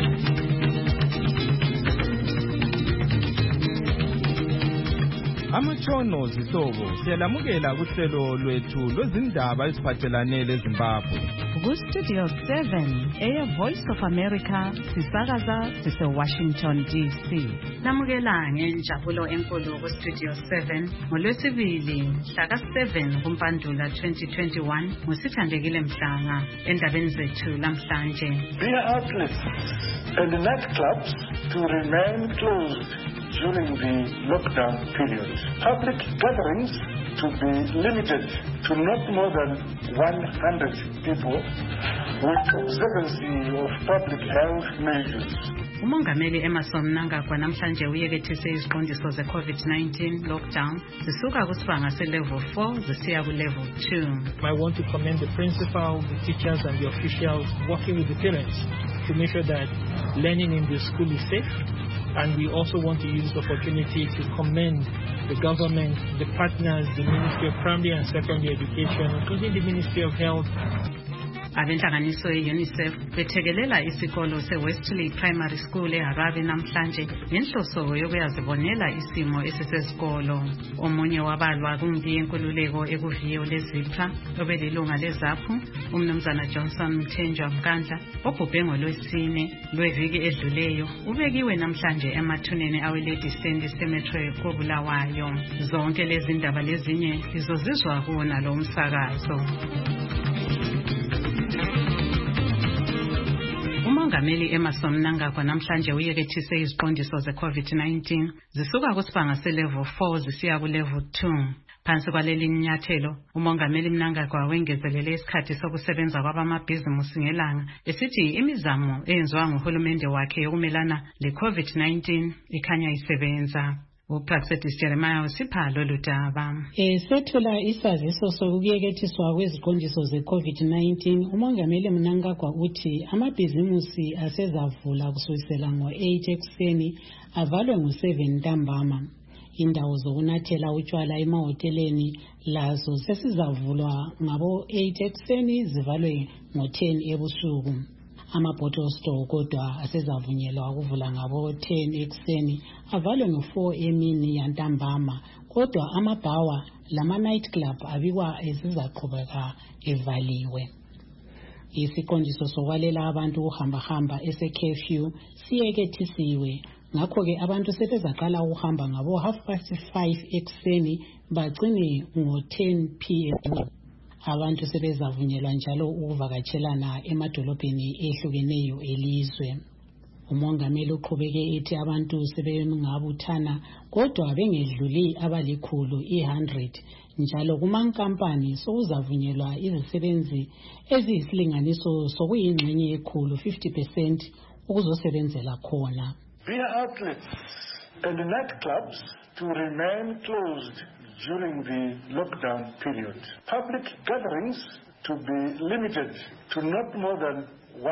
Amatshono zihlobo siyalamukela kuhlelo lwethu lwezindaba eziphathelane leZimbabwe. Ku-Studio 7 Air Voice of America sisakaza sise-Washington DC. Namukela ngenjabulo enkulu ku-Studio 7 ngoLwesibili mhla 7 kuMpandula 2021 ngosithandekile Mhlanga endabeni zethu lamhlanje. Beer outlets and nightclubs to remain closed during the lockdown period. Public gatherings to be limited to not more than 100 people with observance of public health measures. Umongameli Emmerson Mnangagwa namhlanje uyekethise iziqondiso ze-COVID-19 lockdown zisuka kusibanga se-level 4 zisiya ku-level 2. I want to commend the principal, the teachers and the officials working with the parents to make sure that learning in the school is safe. And we also want to use the opportunity to commend the government, the partners, the Ministry of Primary and Secondary Education, including the Ministry of Health. Abenhlanganiso ye-UNICEF bethekelela isikolo se-Westley Primary School eHarare namhlanje ngenhloso yokuyazibonela isimo esisesikolo. Omunye wabalwa kumbi yenkululeko ekuviyo lezipha obelilunga lezaphu umnumzana Johnson Mthenjwa Mkandla obhubhe ngoLwesine lweviki edluleyo ubekiwe namhlanje emathuneni awe-Lady Sandy Cemetery koBulawayo. Zonke lezi ndaba lezinye izozizwa kuwona lo msakazo. Umongameli Emmerson Mnangagwa namhlanje uyekethise iziqondiso ze-COVID-19 zisuka kusibanga se-level 4 zisiya ku-level 2. Phansi kwaleli nyathelo, umongameli Mnangagwa wengezelele isikhathi sokusebenza kwabamabhizimusi ngelanga esithi imizamo eyenziwa nguhulumende wakhe yokumelana le-COVID-19 ikhanya isebenza. Upraxedis Jeremiah usipha lolu daba. Sethula isaziso sokuyekethiswa kweziqondiso ze-COVID-19, umongameli Mnangagwa uthi amabhizimusi asezavula kusukela ngo-8 ekuseni avalwe ngo-7 ntambama. Indawo zokunathela utshwala emahoteleni lazo sesizavulwa ngabo-8 ekuseni zivalwe ngo-10 ebusuku. Ama-bottle store kodwa asezavunyelwa ukuvula ngabo-10 ekuseni avalwe ngo-4 emini yantambama, kodwa amabhawa lama-night club abikwa ezizaqhubeka evaliwe. Isiqondiso sokwalela abantu ukuhambahamba ese-curfew siyekethisiwe, ngakho-ke abantu sebezaqala ukuhamba ngabo-5:30 ekuseni bagcine ngo-10 p.m. Abantu sebezavunyelwa njalo ukuvakatshelana emadolobheni ehlukeneyo elizwe. Umongameli uqhubeke ethi abantu sebengabuthana kodwa bengedluli abalikhulu 100 njalo kumankampani sokuzavunyelwa izisebenzi eziyisilinganiso sokuyingxenye ekhulu 50% ukuzosebenzela khona. Beer outlets and nightclubs to remain closed during the lockdown period. Public gatherings to be limited to not more than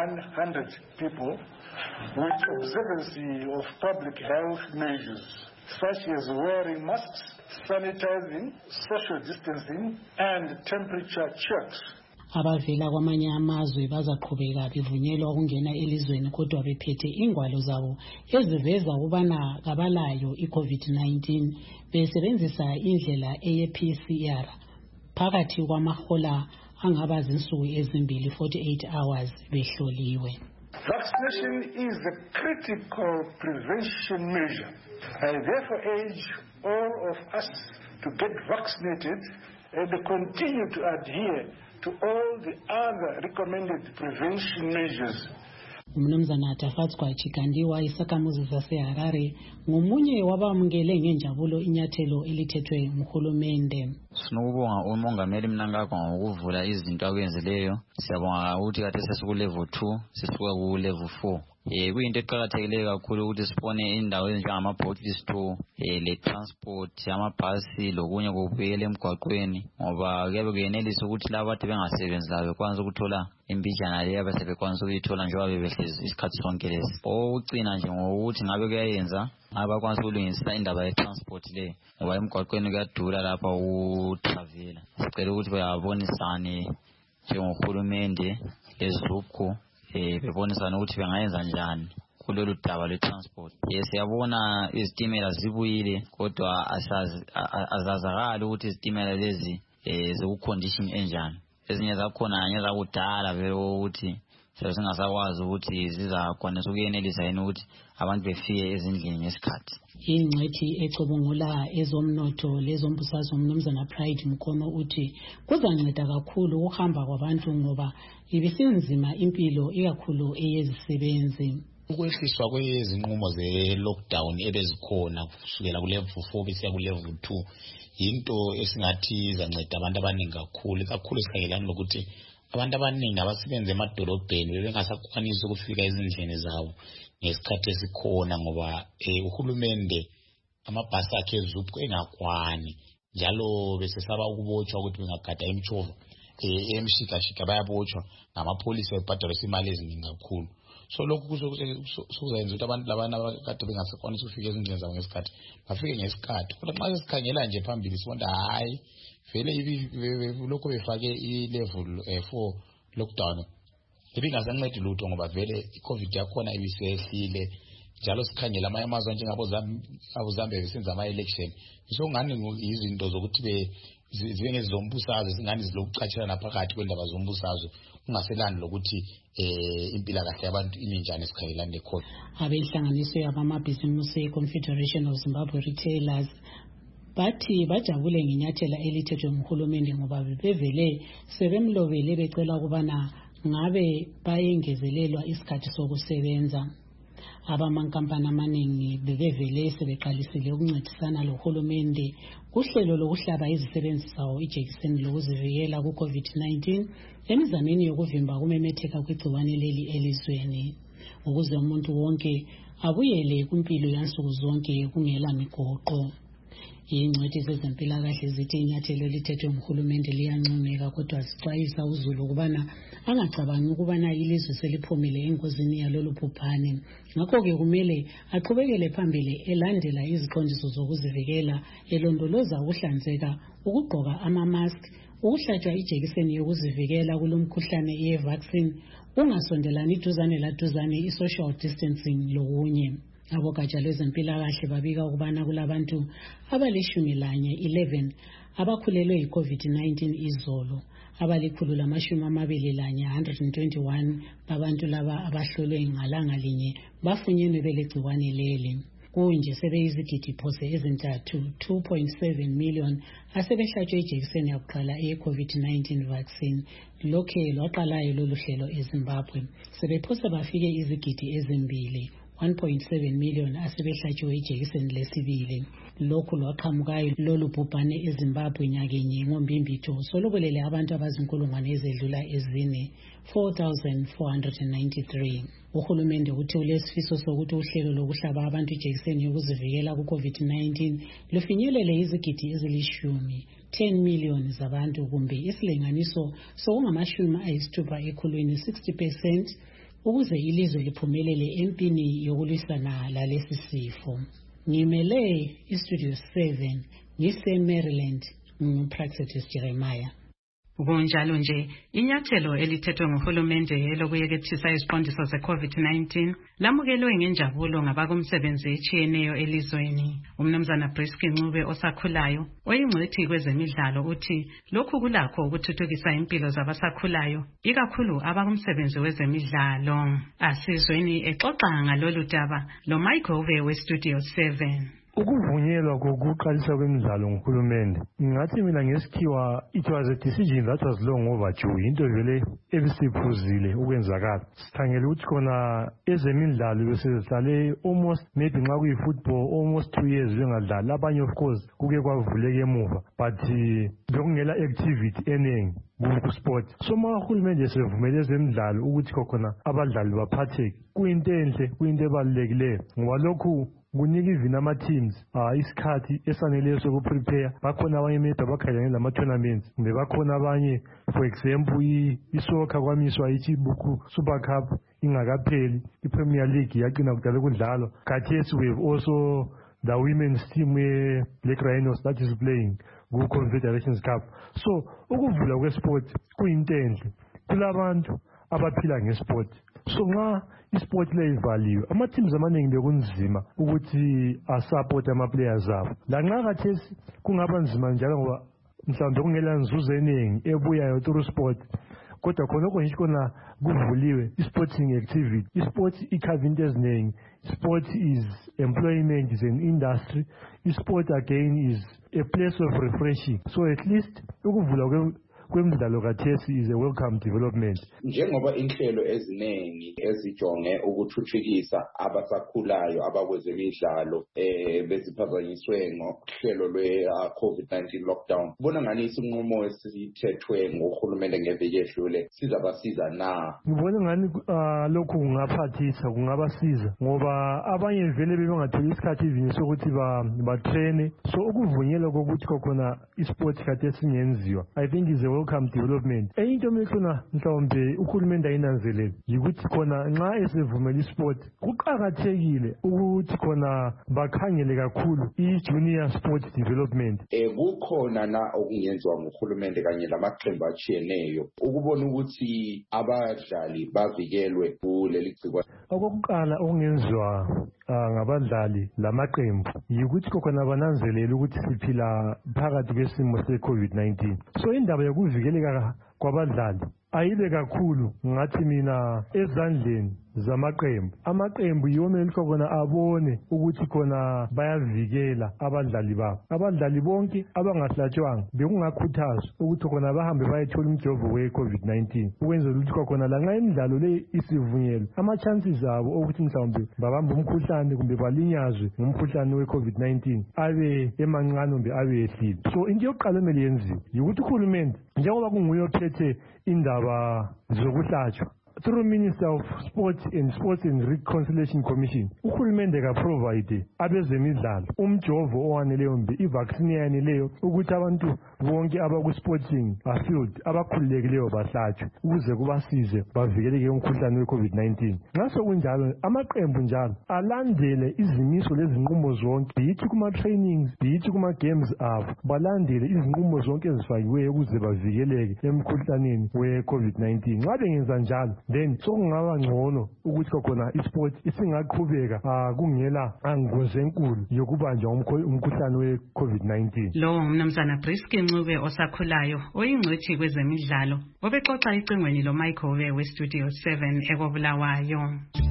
100 people with observance of public health measures, such as wearing masks, sanitizing, social distancing, and temperature checks. Abavela kwamanye amazwe bazaqhubeka bevunyelwa ukungena elizweni kodwa bephethe ingwalo zabo eziveza ukubana kabalayo i-COVID-19 besebenzisa indlela eye-PCR phakathi kwamahola angaba zinsuku ezimbili 48 hours behloliwe. Vaccination is a critical prevention measure. I therefore urge all of us to get vaccinated and continue to adhere to all the other recommended prevention measures. Umnumzana Tafatswa Chikandiwa isakhamuzi zaseHarare ngomunye wabamukele ngenjabulo inyathelo elithethwe nguhulumende. Sinokubonga umongameli Mnangagwa ngokuvula izinto akwenzileyo. Siyabonga ukuthi kade sesiku level 2 sisuka ku level 4. Kuyinto eqhakathekileyo kakhulu ukuthi sibone indawo ezinjengama bottle store, le transport, amabhasi lokunye kubuyele emgwaqweni ngoba kuyabe kuyenelisa ukuthi labo ade bengasebenzayo bekwanisa ukuthola imbijana leyo abasebekwanisa ukuyithola njengoba bebehlezi isikhathi sonke lesi. Okucina nje ngokuthi ngabe kuyayenza abakwanisa ukulungisa indaba ye-transport le ngoba emgwaqweni kuyadura lapha utravel. Sicela ukuthi bayabonisane njengohulumende eZupco bebonisana ukuthi bengayenza njani kulolu daba lwe-transport. Siyabona izitimela zibuyile kodwa azazakali ukuthi izitimela lezi ziku-condition enjani. Ezinye zakhona anye zakudala vele ukuthi singasakwazi ukuthi zizakwanisa ukuyenelisa yini ukuthi abantu befike ezindlini ngesikhathi. Ingcwethi ecubungula ezomnotho lezombusazwe uMnumzana Pride Mkono uthi kuzanceda kakhulu ukuhamba kwabantu ngoba ibisinzima impilo ikakhulu eyezisebenzi. Ukwehliswa kwezinqumo ze-lockdown ebezikhona kusukela ku-level 4 besiya ku-level 2 yinto esingathi izanceda abantu abaningi kakhulu sikhangelana lokuthi abantu abaningi abasebenza emadolobheni bebengasakwanisi ukufika ezindlini zabo ngesikhathi esikhona ngoba uhulumende amabhasi akhe eZupco engakwani njalo besesaba ukubotshwa ukuthi bengagada imitshovo emshikashika bayabotshwa ngamapholisa bebhadalisa imali eziningi kakhulu. So lokhu kuzoyenza ukuthi abantu labana abakade bengasakwanisi ukufika ezindlini zabo ngesikhathi bafike ngesikhathi. Kodwa nxa sikhangela nje phambili sibona hayi vele lokho befake i-level 4 lockdown ibingasancedi lutho ngoba vele i-COVID yakhona ibisehlile njalo sikhangela amanye amazwe njengabo-Zambia besenza ama-election ngani izinto zokuthi zibe ngezizombusazwe zingani zilokucatshelana phakathi kwendaba zombusazwe kungaselani lokuthi impilakahle yabantu iminjani esikhangelane nekhona. Abenhlanganiso yabamabhizimusi e-Confederation of Zimbabwe Retailers bathi bajabule ngenyathela elithethwe nguhulumende ngoba bevele sebemlobele becela ukubana ngabe bayengezelelwa isikhathi sokusebenza. Abamankampani amaningi bevele sebeqalisile ukuncedisana lohulumende kuhlelo lokuhlaba izisebenzi zawo ijekiseni lokuzivikela ku-COVID-19 emizameni yokuvimba kumemetheka kwigciwane leli elizweni ukuze umuntu wonke abuyele kumpilo yansuku zonke kungela migoqo. Ingcwethi zezempilakahle zithi inyathelo elithethwe nguhulumende liyancomeka kodwa zixwayisa uzulu ukubana angacabangi ukubana ilizwe seliphumile engozini yalolu bhubhane. Ngakho-ke kumele aqhubekele phambili elandela iziqondiso zokuzivikela, elondoloza ukuhlanzeka, ukugqoka ama-mask, ukuhlatshwa ijekiseni yokuzivikela kulomkhuhlane ye-vaccine, ungasondelani iduzane laduzane, i-social distancing lokunye. Abogatsha lwezempilakahle babika ukubana kulabantu abali11 abakhulelwe yi-COVID-19 izolo, abali121 121 babantu laba abahlolwe ngalanga linye bafunyenwe belegciwane leli. Kunje sebeyizigidi phose ezintathu 2.7 million asebehlatshwe ijekiseni yakuqala ye-COVID-19 vaccine. Lokhe lwaqalayo lolu hlelo eZimbabwe sebephose bafike izigidi ezimbili 1.7 million asebehlatshiwe ijekiseni lesibili. Lokhu lwaqhamukayo lolu bhubhane eZimbabwe nyakenye ngoMbimbitho solokwelele abantu abazinkulungwane ezedlula ezine 4,493. Uhulumende uthi ulesifiso sokuthi uhlelo lokuhlaba abantu ijekiseni yokuzivikela ku-COVID-19 lufinyelele izigidi ezili10 million zabantu kumbe isilinganiso sokungamashumi ekhulwini 60% ukuze ilizwe liphumelele empini yokulwisana lalesi sifo. Ngimele iStudio 7 ngise-Maryland nguPraxetis Jeremiah. Kunjalo nje inyathelo elithethwe nguhulumende elokuyekethisa iziqondiso ze-COVID-19 lamukelwe ngenjabulo ngabakumsebenzi etshiyeneyo elizweni. Umnumzana Briski Ncube osakhulayo oyingcwethi kwezemidlalo uthi lokhu kulakho ukuthuthukisa impilo zabasakhulayo ikakhulu abakumsebenzi wezemidlalo. Asizweni exoxa ngalolu daba loMichael weStudio 7. Ukuvunyelwa kokuqalisa kwemidlalo nguhulumende ngathi mina ngesikhiwa it was a decision that was long overdue, into vele ebisiphuzile ukwenzakala. Sikhangele ukuthi khona ezemidlalo besihlale almost maybe nxa kuyi-football almost 2 years bengadlali, abanye of course kuke kwavuleka emuva but bekungela activity eningi kusport. So ma uhulumende sevumele ezemidlalo ukuthi khona abadlali baphatheke kuyinto enhle, kuyinto ebalulekileyo ngoba lokhu kunika even ama-teams isikhathi esaneleyo sokuprepare. Bakhona abanye maybe abakhalane lama-tournaments kumbe bakhona abanye for example isoccer kwamiswa ichibuku Super Cup ingakapheli, iPremier League yaqina kudala kudlalwa. Khathesi we have also the women's team Black Rhinos that is playing ku-Confederations Cup. So ukuvula kwesport kuyinto enhle kulabantu abaphila ngesport. So nxa isport le ivaliwe, ama-teams amaningi bekunzima ukuthi asupport ama-players abo. Lanxa khathesi kungaba nzima njalo ngoba mhlawumbe kungela nzuzo eningi ebuyayo through sport, kodwa khonokho nje khona kuvuliwe i-sporting activity. I-sport ikhava into eziningi. Sport is employment, is an industry. I-sport again is a place of refreshing. So at least ukuvula kwemidlalo kathesi is a welcome development. Njengoba inhlelo eziningi ezijonge ukuthuthukisa abasakhulayo abakwezemidlalo beziphazanyiswe ngohlelo lwe-COVID-19 lockdown, kubona ngani isinqumo esithethwe ngohulumende ngeviki edlule sizabasiza na? Ngibona ngani lokhu kungaphathisa, kungabasiza ngoba abanye vele bebengatholi isikhathi even sokuthi batraine. So ukuvunyelwa kokuthi khona isport khathesi singenziwa, I think is a welcome development. Enye into mekhona mhlawumbe uhulumende ayinanzelele yikuthi khona nxa esevumela isport kuqakathekile ukuthi khona bakhangele kakhulu i-junior sport development. Kukhona na okungenziwa nguhulumende kanye lamaqembu atshiyeneyo ukubona ukuthi abadlali bavikelwe kuleli gciwane? Okokuqala okungenziwa ngabadlali lamaqembu yikuthi khona bananzelele ukuthi siphila phakathi kwesimo se-COVID-19. So indaba yokuvikeleka kwabadlali ayibe kakhulu ngathi mina ezandleni zamaqembu. Amaqembu yomele khona abone ukuthi khona bayavikela abadlali babo. Abadlali bonke abangahlatshwanga bekungakhuthazwa ukuthi khona bahambe bayethola umjovo we-COVID-19 ukwenzela ukuthi khona lanxa imidlalo le isivunyelwe, ama-chances abo ukuthi mhlawumbe babambe umkhuhlane kumbe balinyazwe ngumkhuhlane we-COVID-19 abe emancane kumbe abe ehlile. So into yokuqala emele yenziwe yikuthi uhulumende njengoba kunguye ophethe indaba zokuhlatshwa, through Minister of Sports and Reconciliation Commission, uhulumende ka-provide abezemidlalo umjovo owaneleyo mbe i-vaccine eyaneleyo ukuthi abantu bonke abaku-sporting field abakhululekileyo bahlatshwe ukuze kubasize bavikeleke umkhuhlane we-COVID-19. Ngaso kunjalo amaqembu njalo alandele izimiso lezinqumo zonke, biyithi kuma-trainings, biyithi kuma-games abo, balandele izinqumo zonke ezifakiweyo ukuze bavikeleke emkhuhlaneni we-COVID-19. Nxa bengenza njalo then sokungaba ngcono ukuthi khona isport isingaqhubeka kungela angozi enkulu yokubanjwa umkhuhlane we-COVID-19. Lo mnumzana Briski Ncube osakhulayo oyingcwethi kwezemidlalo obexoxa icingweni lo Michael we-Studio 7 ekobulawayo.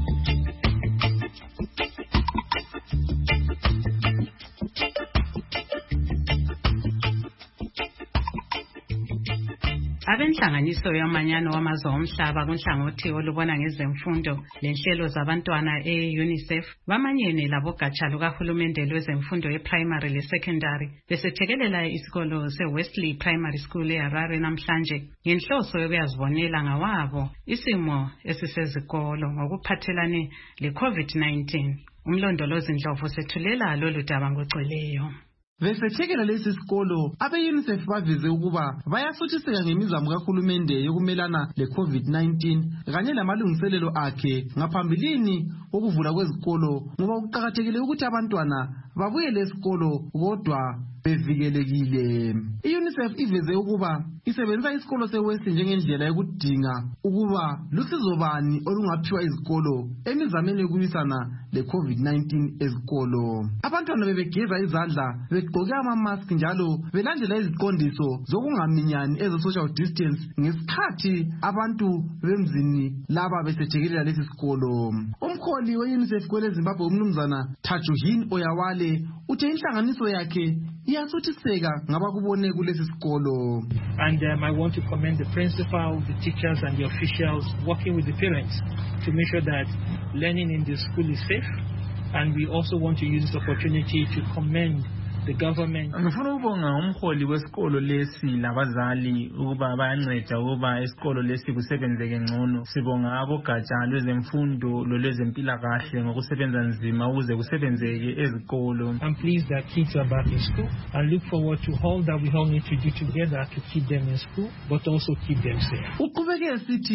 Abenhlanganiso yamanyano wamazwe omhlaba kunhlangothi olubona ngezemfundo lenhlelo zabantwana e-UNICEF bamanyene labogatsha lukahulumende lwezemfundo ye-primary le-secondary besethekelela isikolo se-Wesley Primary School eHarare namhlanje ngenhloso yokuyazibonela ngawabo isimo esisezikolo ngokuphathelane le-COVID-19. Umlondolozi Ndlovu sethulela lolu daba ngocweleyo. Besethekela lesi sikolo abe-UNICEF baveze ukuba bayasuthiseka ngemizamo kahulumende yokumelana le-COVID-19 kanye lamalungiselelo akhe ngaphambilini ukuvula kwezikolo ngoba kuqakathekile ukuthi abantwana babuyele esikolo kodwa bevikelekile. I-UNICEF iveze ukuba isebenzisa isikolo se-West njengendlela yokudinga ukuba lusizo bani olungaphiwa izikolo emizameni yokuwisana le-COVID-19 ezikolo. Abantwana bebegeza izandla, begqoke ama-mask njalo belandela iziqondiso zokungaminyani eze-social distance ngesikhathi abantu bemzini laba besethekelela lesi sikolo. Umkholi we-UNICEF kwele Zimbabwe umnumzana Tajuhin Oyawale uthe inhlanganiso yakhe iyasuthiseka ngabakubone kulesi sikolo. And I want to commend the principal, the teachers and the officials working with the parents to make sure that learning in the school is safe. And we also want to use this opportunity to commend the government. Ngifuna ukubonga umholi wesikolo lesi labazali ukuba bayanceda ukuba isikolo lesi kusebenzeke ngcono. Sibonga abogatsha lwezemfundo lolwezempilakahle ngokusebenza nzima ukuze kusebenzeke ezikolo. I'm pleased that kids are back in school and look forward to all that we all need to do together to keep them in school but also keep them safe. Uqhubeke sithi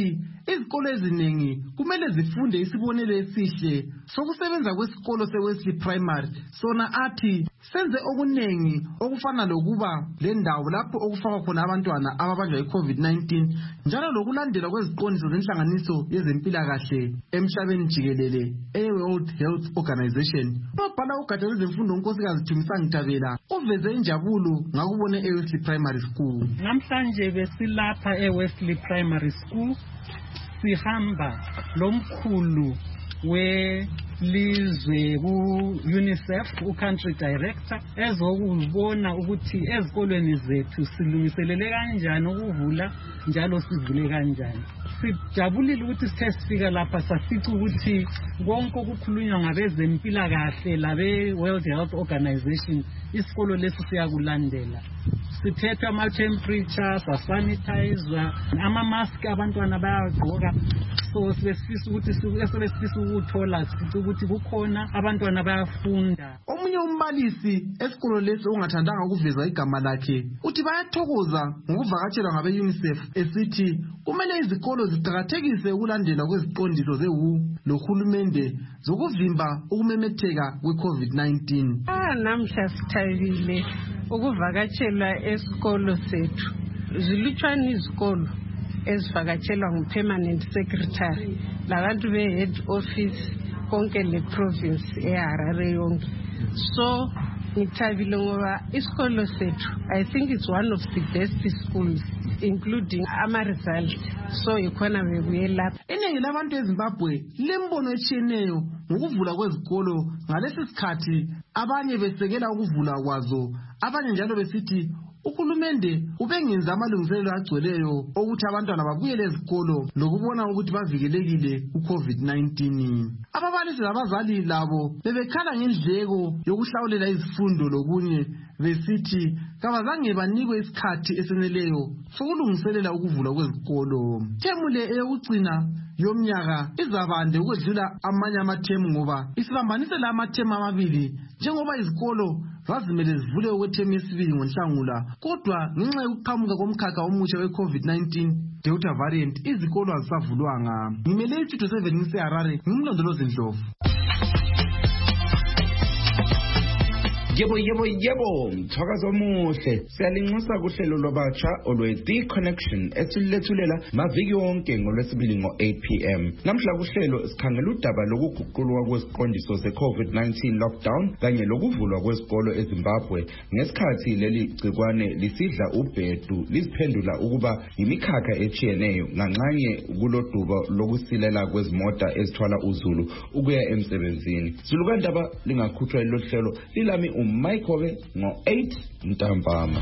izikolo eziningi kumele zifunde isibonelo esihle sokusebenza kwesikolo seWesley Primary. Sona athi senze okuningi okufana lokuba le ndawo lapho okufakwa khona abantwana ababanjwa yi-COVID-19 njalo lokulandela kweziqondiso zenhlanganiso yezempilakahle emhlabeni jikelele e-World Health Organization. Unobhala ugatsha lwezemfundo uNkosikazi Thumisani Tabela uveze injabulo ngakubone eWesley Primary School. Namhlanje besilapha eWesley Primary School sihamba lomkhulu welizwe ku-UNICEF u-country director ezokubona ukuthi ezikolweni zethu silungiselele kanjani ukuvula njalo sivule kanjani. Sijabulile ukuthi sithe sifika lapha sasithi ukuthi konke okukhulunywa ngabezempilakahle labe-World Health Organization isikolo lesi siyakulandela. Sithethwe ama-temperature, sasanitizwa, ama-mask abantwana bayagqoka. So sebesifisa ukuthola sithi ukuthi kukhona abantwana bayafunda. Omunye umbalisi esikolo lesi ongathandanga ukuveza igama lakhe uthi bayathokoza ngokuvakatshelwa ngabe-UNICEF esithi kumele izikolo ziqakathekise ukulandela kweziqondiso ze-WHO lohulumende zokuvimba ukumemetheka kwe-COVID-19. Namhla sithabile ukuvakatshelwa esikolo sethu. Zilutshwane izikolo ezivakatshelwa ngu-permanent secretary labantu be-head office konke le-province eHarare yonke. So ngithabile ngoba isikolo sethu I think it's one of the best schools including ama-results. So ikhona bebuye lapha. Iningi labantu eZimbabwe lembono etshiyeneyo ngokuvula kwezikolo ngalesi sikhathi, abanye besekela ukuvula kwazo, abanye njalo besithi uhulumende ubengenza amalungiselelo agcweleyo ukuthi abantwana babuyele ezikolo lokubona ukuthi bavikelekile ku-COVID-19. Ababalisi labazali labo bebekhala ngendleko yokuhlawulela izifundo lokunye besithi kabazange banikwe isikhathi eseneleyo sokulungiselela ukuvula kwezikolo. Themule eyokugcina yomnyaka izabande ukwedlula amanye amathemu ngoba isibambanisela amathemu amabili njengoba izikolo zazimele zivule okwethemu yesibili ngoNhlangula, kodwa ngenxa yokuqhamuka komkhakha omutsha we-COVID-19 Delta variant izikolo azisavulwanga. Ngimele iStudio 7 ngiseHarare, ngimlondolozi Ndlovu. Yebo, mthakazo omuhle. Siyalinxusa kuhlelo lwabatsha olwe-The Connection esilethulela maviki wonke ngolwesibili ngo-8 p.m. Namhla kuhlelo sikhangela udaba lokuguqulwa kweziqondiso ze-COVID-19 lockdown kanye lokuvulwa kwezikolo eZimbabwe ngesikhathi leli gcikwane lisidla ubhedu lisiphendula ukuba imikhakha etshiyeneyo nganxanye kuloduba lokusilela kwezimota ezithwala uzulu ukuya emsebenzini. Zulukandaba lingakhutshwa lelo hlelo lilami Mike Hobe ngo-8 ntambama.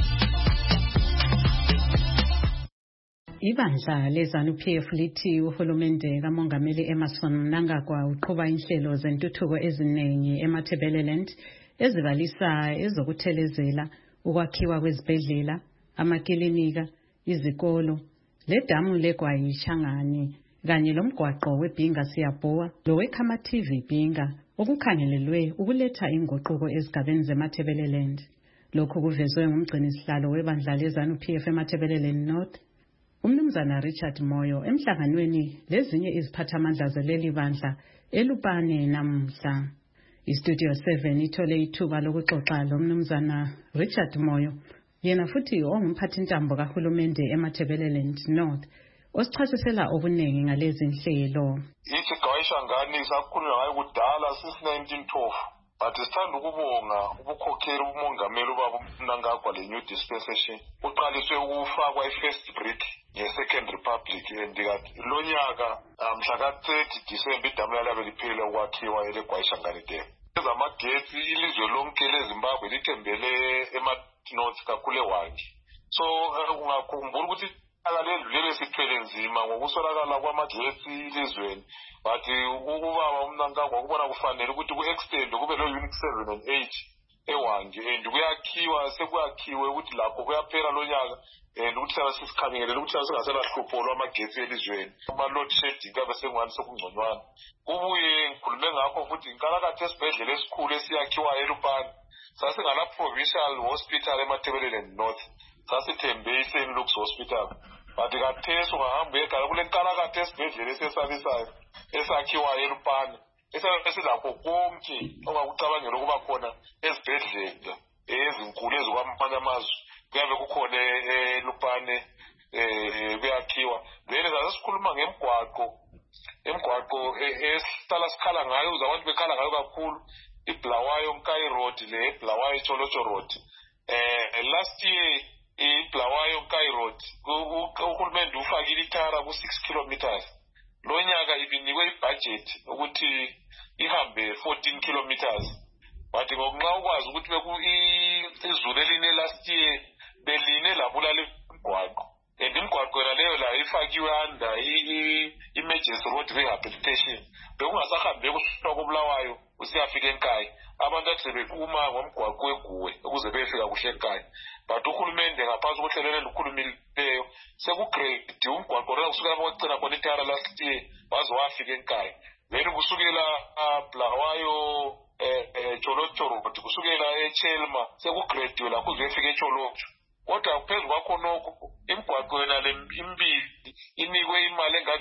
Ibandla leZANU-PF lithi uhulumende kaMongameli Emmerson Mnangagwa uqhuba inhlelo zentuthuko eziningi eMatabeleland ezibalisa ezokuthelezela, ukwakhiwa kwezibhedlela, amakilinika, izikolo, ledamu leGwayi Changani kanye lomgwaqo weBhinga Siyabhowa loweKhamaTV Bhinga okukhangelelwe ukuletha inguquko ezigabeni zeMatabeleland. Lokhu kuvezwe ngumgcinisihlalo webandla leZANU-PF eMatabeleland North, uMnumzana Richard Moyo, emhlanganweni lezinye iziphathamandla zeleli bandla eLupane namhla. IStudio 7 ithole ithuba lokuxoxa loMnumzana Richard Moyo, yena futhi ongumphathintambo kahulumende eMatabeleland North, osichasisela okuningi ngalezi nhlelo. Ithi Gwayi Changani sakhulunywa ngayo kudala since 1912, but sithanda ukubonga ubukhokheli umongameli ubaba Mnangagwa le new dispensation uqaliswe ukufakwa i-first brick nge-Second Republic, and lo nyaka mhla ka-30 December idamu lalabe liphele ukwakhiwa eGwayi Changani Dam. Ezamagetsi ilizwe lonke leZimbabwe lithembele ema-north kakhulu eWangi. So ungakhumbula ukuthi akalendlu lebe sithwele nzima ngokuswelakala kwamagetsi ilizweni, but ubaba uMnangagwa kubona kufanele ukuthi ku-extend kube lo-Unit 7 and 8 eWangi, and sekuyakhiwe ukuthi lapho kuyaphela lo nyaka, and ukuthi saba sisikhangelele ukuthi singaselahlupho lwamagetsi elizweni. Ama-load shedding kabe sengwani sokungconywana. Kubuye ngikhulume ngakho futhi inkalakatha esibhedlela esikhulu esiyakhiwayo eLupane sasingala provincial hospital eMatabeleland North, sasithembe iSt. Luke's Hospital. but kathesi ungahamba egala kule nkalakatha esibhedlela esesabisayo esakhiwayo eLupane esilapho konke ongakucabangela ukuba khona ezibhedlela ezinkulu ezikwamanye amazwe kuyabe kukhona eLupane kuyakhiwa. Then sasikhuluma ngemgwaqo esihlala sikhala ngayo abantu bekhala ngayo kakhulu iBulawayo Nkayi Road le Bulawayo Cholocho Road. Last year iBulawayo Nkayi Road uhulumende ufakile itara ku 6 kilometers. Lo nyaka ibinikwe ibudget ukuthi ihambe 14 kilometers. But ngokunxa ukwazi ukuthi izulu eline last year beline labulala imgwaqo. Imigwaqo leyo la ifakiwe under emergency road rehabilitation. Bekungasahambe kusuka koBulawayo usiyafika eNkayi. Abantu athi sebekuma ngomgwaqo weGuwe ukuze befika kuhle eNkayi. But uhulumende ngaphansi kohlelo olukhulumileyo sekugrade umgwaqo lo kusuka lapho kwagcina khona itara last year baze wafika eNkayi. Then kusukela Bulawayo Cholocho Road kusukela eChelma sekugrade la kuze befika eCholocho. Kodwa phezu kwakho nokho imigwaqo yona le imbili inikwe imali engange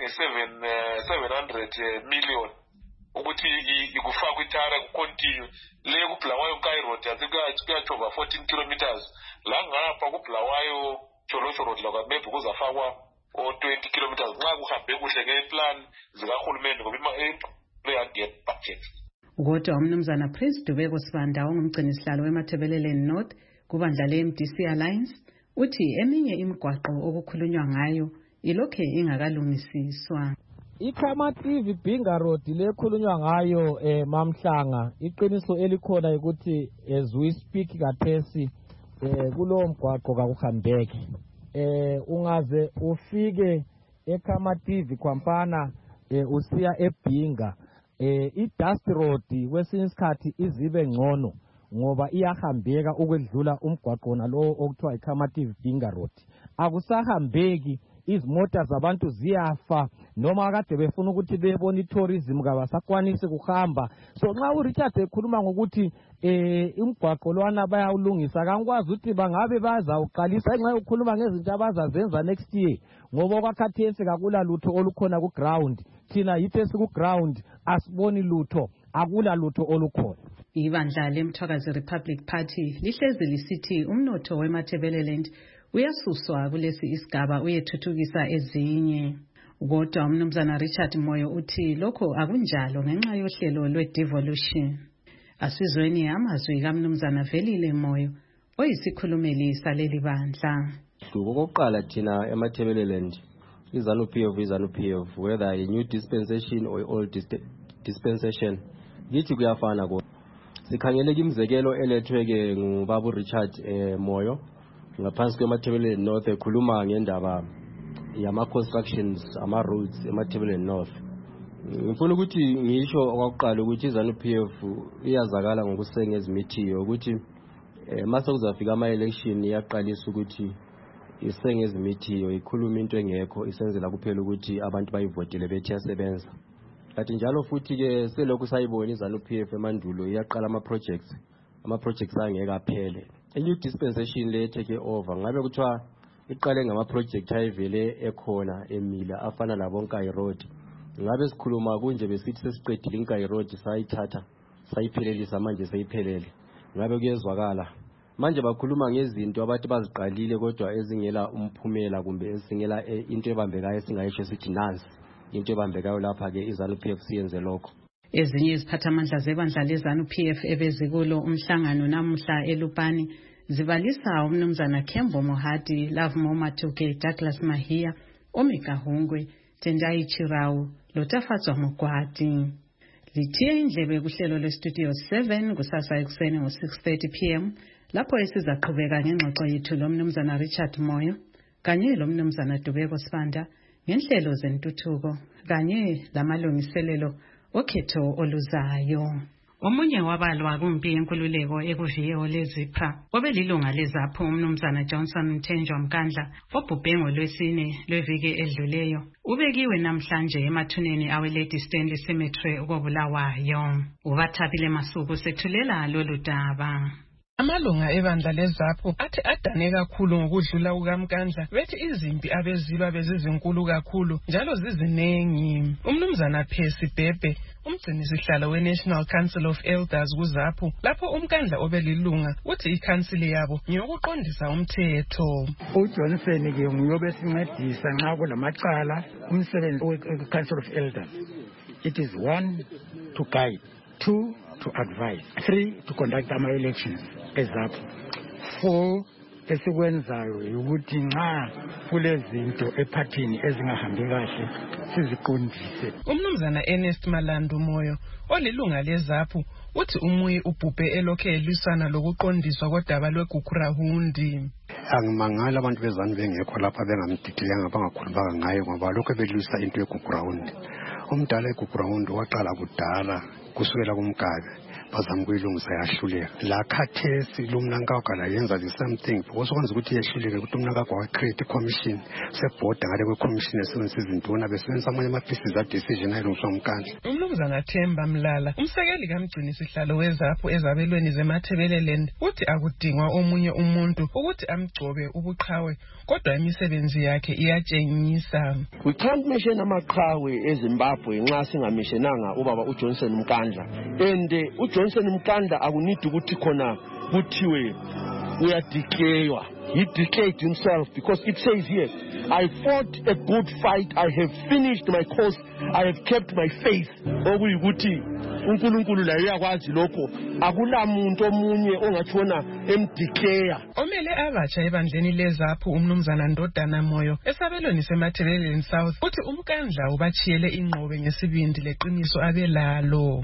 700 million ukuthi ikufakwa itara kucontinue le kuBulawayo Nkayi Road asikuyachova 14 kilometers la ngapha kuBulawayo Cholocho Road la kwaMebu kuzafakwa 20 kilometers nxa kuhambe kuhle ngeplan zikahulumende ngoba imali budget. Kodwa umnumzana Prince Dubeko Sibanda ongumgcinisihlalo weMathebeleleni North kubandla leMDC Alliance uthi eminye imigwaqo okukhulunywa ngayo ilokhe ingakalungisiswa. iKhamaTV Bhinga Road lekhulunywa ngayo Mamhlanga iqiniso elikhona ukuthi as we speak kathesi kulowo mgwaqo kakuhambeki. Ungaze ufike eKhamaTV Khwampana usiya eBhinga iDust Road kwesinye isikhathi izibe ngcono ngoba iyahambeka ukwedlula umgwaqo nalowo okuthiwa iKhamaTV Bhinga Road. Akusahambeki izimota zabantu ziyafa noma kade befuna ukuthi bebone tourism kabasakwanisi kuhamba. So nxa uRichard ekhuluma ngokuthi umgwaqo lwana bayawulungisa kangikwazi ukuthi bangabe bazawuqalisa nxa ukhuluma ngezinto abazazenza next year ngoba kwakhathesi kakula lutho olukhona ku ground. Thina yithi esiku ground asiboni lutho, akula lutho olukhona. Ibandla leMthwakazi Republic Party lihlezi lisithi umnotho weMathebeleland uyasuswa kulesi isigaba uyethuthukisa ezinye. Kodwa umnumzana Richard Moyo uthi lokho akunjalo ngenxa yohlelo lwe-devolution. Asizweni amazwi kamnumzana Velile Moyo oyisikhulumeli saleli bandla. Okokuqala thina eMathebeleland izanu-PF whether a new dispensation or old dispensation kithi kuyafana kodwa. Sikhangeleka imizekelo elethweke ngubaba Richard Moyo ngaphansi kweMathebeleland North ekhuluma ngendaba yama-constructions ama-roads eMathebeleland North. Ngifuna ukuthi ngisho okokuqala ukuthi izanu-PF iyazakala ngokusengezmithiyo ukuthi mase kuzafika ama-election iyaqalisa ukuthi isengezmithiyo ikhuluma into engekho isenzela kuphela ukuthi abantu bayivotele bethi yasebenza. Kanti njalo futhi-ke selokhu sayibona izanu-PF emandulo iyaqala ama-projects angeke aphele. A-new dispensation le take over ngabe kuthiwa iqale ngama-project ayivele ekhona emila afana labo Nkayi Road. Ngabe sikhuluma kunje besithi sesiqedile iNkayi Road sayithatha sayiphelelisa manje seyiphelele. Ngabe kuyezwakala manje bakhuluma ngezinto abathi baziqalile kodwa ezingela umphumela kumbe ezingela into ebambekayo singayisho sithi nansi into ebambekayo lapha-ke izanu-PF siyenze lokho. Ezinye iziphathamandla zebandla lezanu-PF ebezikulo umhlangano namuhla eLupane zibalisa umnumzana Kembo Mohadi, Lavmo Matuke, Douglas Mahia, Omega Hungwe, Tendai Chirau, Lotafatswa Mugwadi. Lithiye indlebe kuhlelo lwestudio 7 kusasa ekuseni ngo-6:30 p.m. lapho esizaqhubeka ngengxoxo yethu lomnumzana Richard Moyo kanye lomnumzana Dubeko Sibanda ngenhlelo zentuthuko kanye lamalungiselelo okhetho oluzayo. Omunye wabalwa kumpi yenkululeko ekuviyo lezipha obelilunga lezapho umnumzana Johnson Mthenjwa Mkandla obhubhe ngolwesine lweviki edluleyo ubekiwe namhlanje emathuneni awe-Lady Stanley Cemetery koBulawayo. Ubathabile Masuku sethulela lolu daba. Amalunga ebandla leZAPU athi adane kakhulu ngokudlula kukaMkandla bethi izimpi abezilwa bezizinkulu kakhulu njalo zizinengi. Umnumzana Percy Bhebhe umgcinisihlalo we-National Council of Elders kuZAPU lapho uMkandla obelilunga uthi ikhansili yabo ngiyokuqondisa umthetho. uJohnson ke nguyobe sincedisa nxa kulamacala umsebenzi we-Council of Elders. It is 1 to guide, 2 to advise, 3 to conduct ama-elections eZAPU, 4 esikwenzayo ukuthi nxa kulezinto ephathini ezingahambi kahle siziqondise. Umnumzana Ernest Malandu Moyo olilunga leZAPU uthi umuyi ubhubhe elokhe elisana lokuqondiswa kodaba lweGukurahundi. Angimangala abantu bezani bengekho lapha bengamdidiyanga bangakhulumanga ngayo ngoba lokho belwisa into yeGukurahundi. Umdala eGukurahundi waqala kudala kusukela kuMgabe bazama kuyilungisa yahluleka. La khathesi lumnankagwa la yenza the same thing because kwenza ukuthi yehluleke ukuthi umnankagwa wa create commission seboard ngale kwe commission esebenzisa izinduna besenza amanye ama pieces a decision ayilungiswa uMkandla. Umnumzana Themba Mlala umsekeli kamgcinisihlalo weZAPU ezabelweni zeMathebeleland uthi akudingwa omunye umuntu ukuthi amgcobe ubuqhawe kodwa imisebenzi yakhe iyatshengisa. We can't mention amaqhawe eZimbabwe nxa singamishenanga ubaba uJohnson Mkandla and uJohnson Mkandla akunidi ukuthi khona kuthiwe uyadeclarewa. He declared himself because it says here, I fought a good fight, I have finished my course, I have kept my faith. Okuyikuthi uNkulunkulu la uyakwazi lokho akulamuntu omunye ongatshona emdeclare. Omele abatsha ebandleni leZAPU umnumzana Ndodana Moyo esabelweni seMathebeleland South uthi uMkandla ubachiyele inqobe ngesibindi leqiniso abelalo.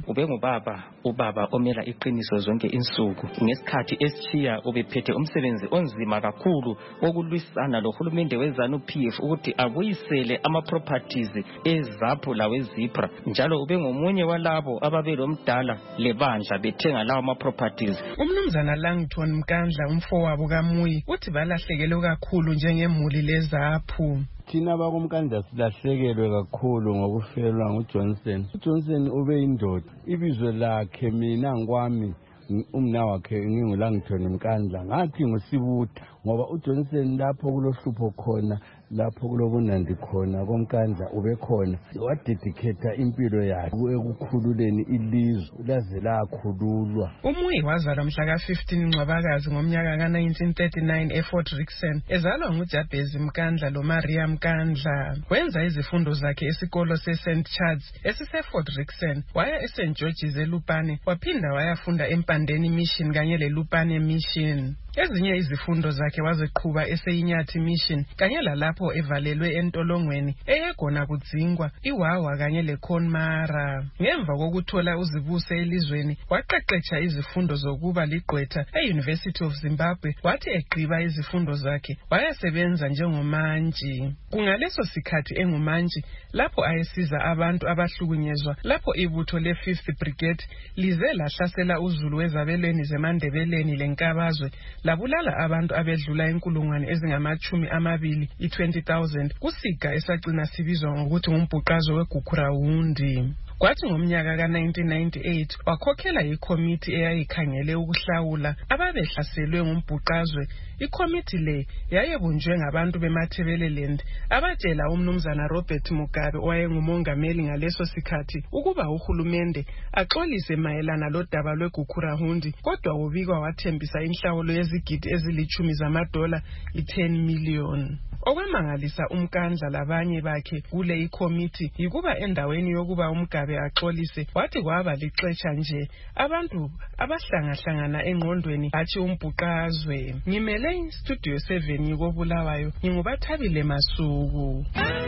Ubaba omela iqiniso zonke insuku ngesikhathi esichiya ubephethe umsebenzi onzima kakhulu wokulwisana lohulumende weZANU PF ukuthi abuyisele ama properties eZAPU laweZIPRA njalo ube ngomunye walabo ababelomdala lebandla bethenga lawo ama properties. Umnumzana Langton Mkandla umfowabo kaMuyi uthi balahlekelwe kakhulu njengemuli leZAPU. Thina bakumkandla silahlekelwe kakhulu ngokufelwa nguJohnson. uJohnson ube indoda ibizwe lakhe mina ngwami umna wakhe ngingulangithona Mkandla ngathi ngusibutha ngoba uJohnson lapho kulohlupho khona lapho kulobunandi khona koMkandla ube khona wadedicate impilo yakhe ekukhululeni ilizwe laze lakhululwa. Umuyi wazalwa mhla ka-15 Ncwabakazi ngomnyaka ka-1939 eFort Rixson ezalwa nguJabez Mkandla loMaria Mkandla. Wenza izifundo zakhe esikolo seSt Charles esisefort Rixson waya eSt George's eLupane waphinda wayafunda eMpandeni Mission kanye leLupane Mission. Ezinye izifundo zakhe waziqhuba eseYinyathi Mission kanye lalapho evalelwe entolongweni eyegona kudzingwa iWawa kanye leKhonmara. Ngemva kokuthola uzibuse elizweni waqeqetsha izifundo zokuba ligqwetha eUniversity of Zimbabwe wathi egqiba izifundo zakhe wayasebenza njengomantshi. Kungaleso sikhathi engumanji lapho ayesiza abantu abahlukunyezwa lapho ibutho le-5th Brigade lize lahlasela uZulu wezabelweni zeMandebeleni leNkabazwe labulala abantu abedlula inkulungwane ezingama-20 i-20,000 kusiga esagcina sibizwa ngokuthi ngumbhuqazo weGukurahundi. Kwathi ngomnyaka ka-1998 wakhokhela ikomiti eyayikhangele ukuhlawula ababehlaselwe ngumbhuqazwe. Ikomiti le yayebunjwe ngabantu beMathebeleland abatshela umnumzana Robert Mugabe owayengumongameli ngaleso sikhathi ukuba uhulumende axolise mayelana lodaba lweGukurahundi kodwa ubikwa wathembisa inhlawulo yezigidi ezilithumi $10 i-10 million. Okwemangalisa uMkandla labanye bakhe kule ikomiti yikuba endaweni yokuba uMgabe axolise wathi kwaba lixetsha nje abantu abahlangahlangana engqondweni athi umbhuqazwe. Ngimele Studio 7 yikobulawayo ngingubathabile Masuku.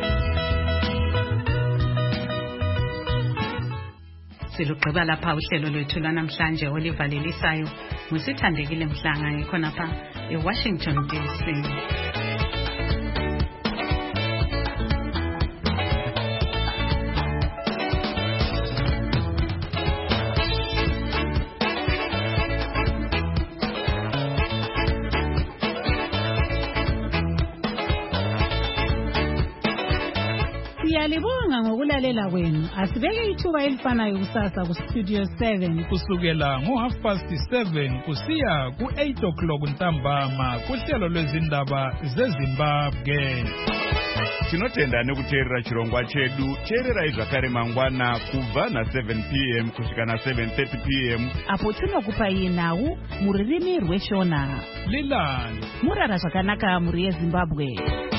Silugqiba lapha uhlelo lwethu lwanamhlanje olivalelisayo ngusithandekile Mhlanga ngikhonapha eWashington DC. Siyalibonga ngokulalela kwenu. Asibeke ithuba elifanayo kusasa ku Studio 7 kusukela ngo7:30 kusiya ku8 ntambama kuhlelo lwezindaba zeZimbabwe. Tinotenda nekuteerera chirongwa chedu. Teererai zvakare mangwana kubva na7 p.m. kusvika na7:30 p.m. apo tinokupai nhau muririmi rweshona. Lilani murara zvakanaka muri yeZimbabwe.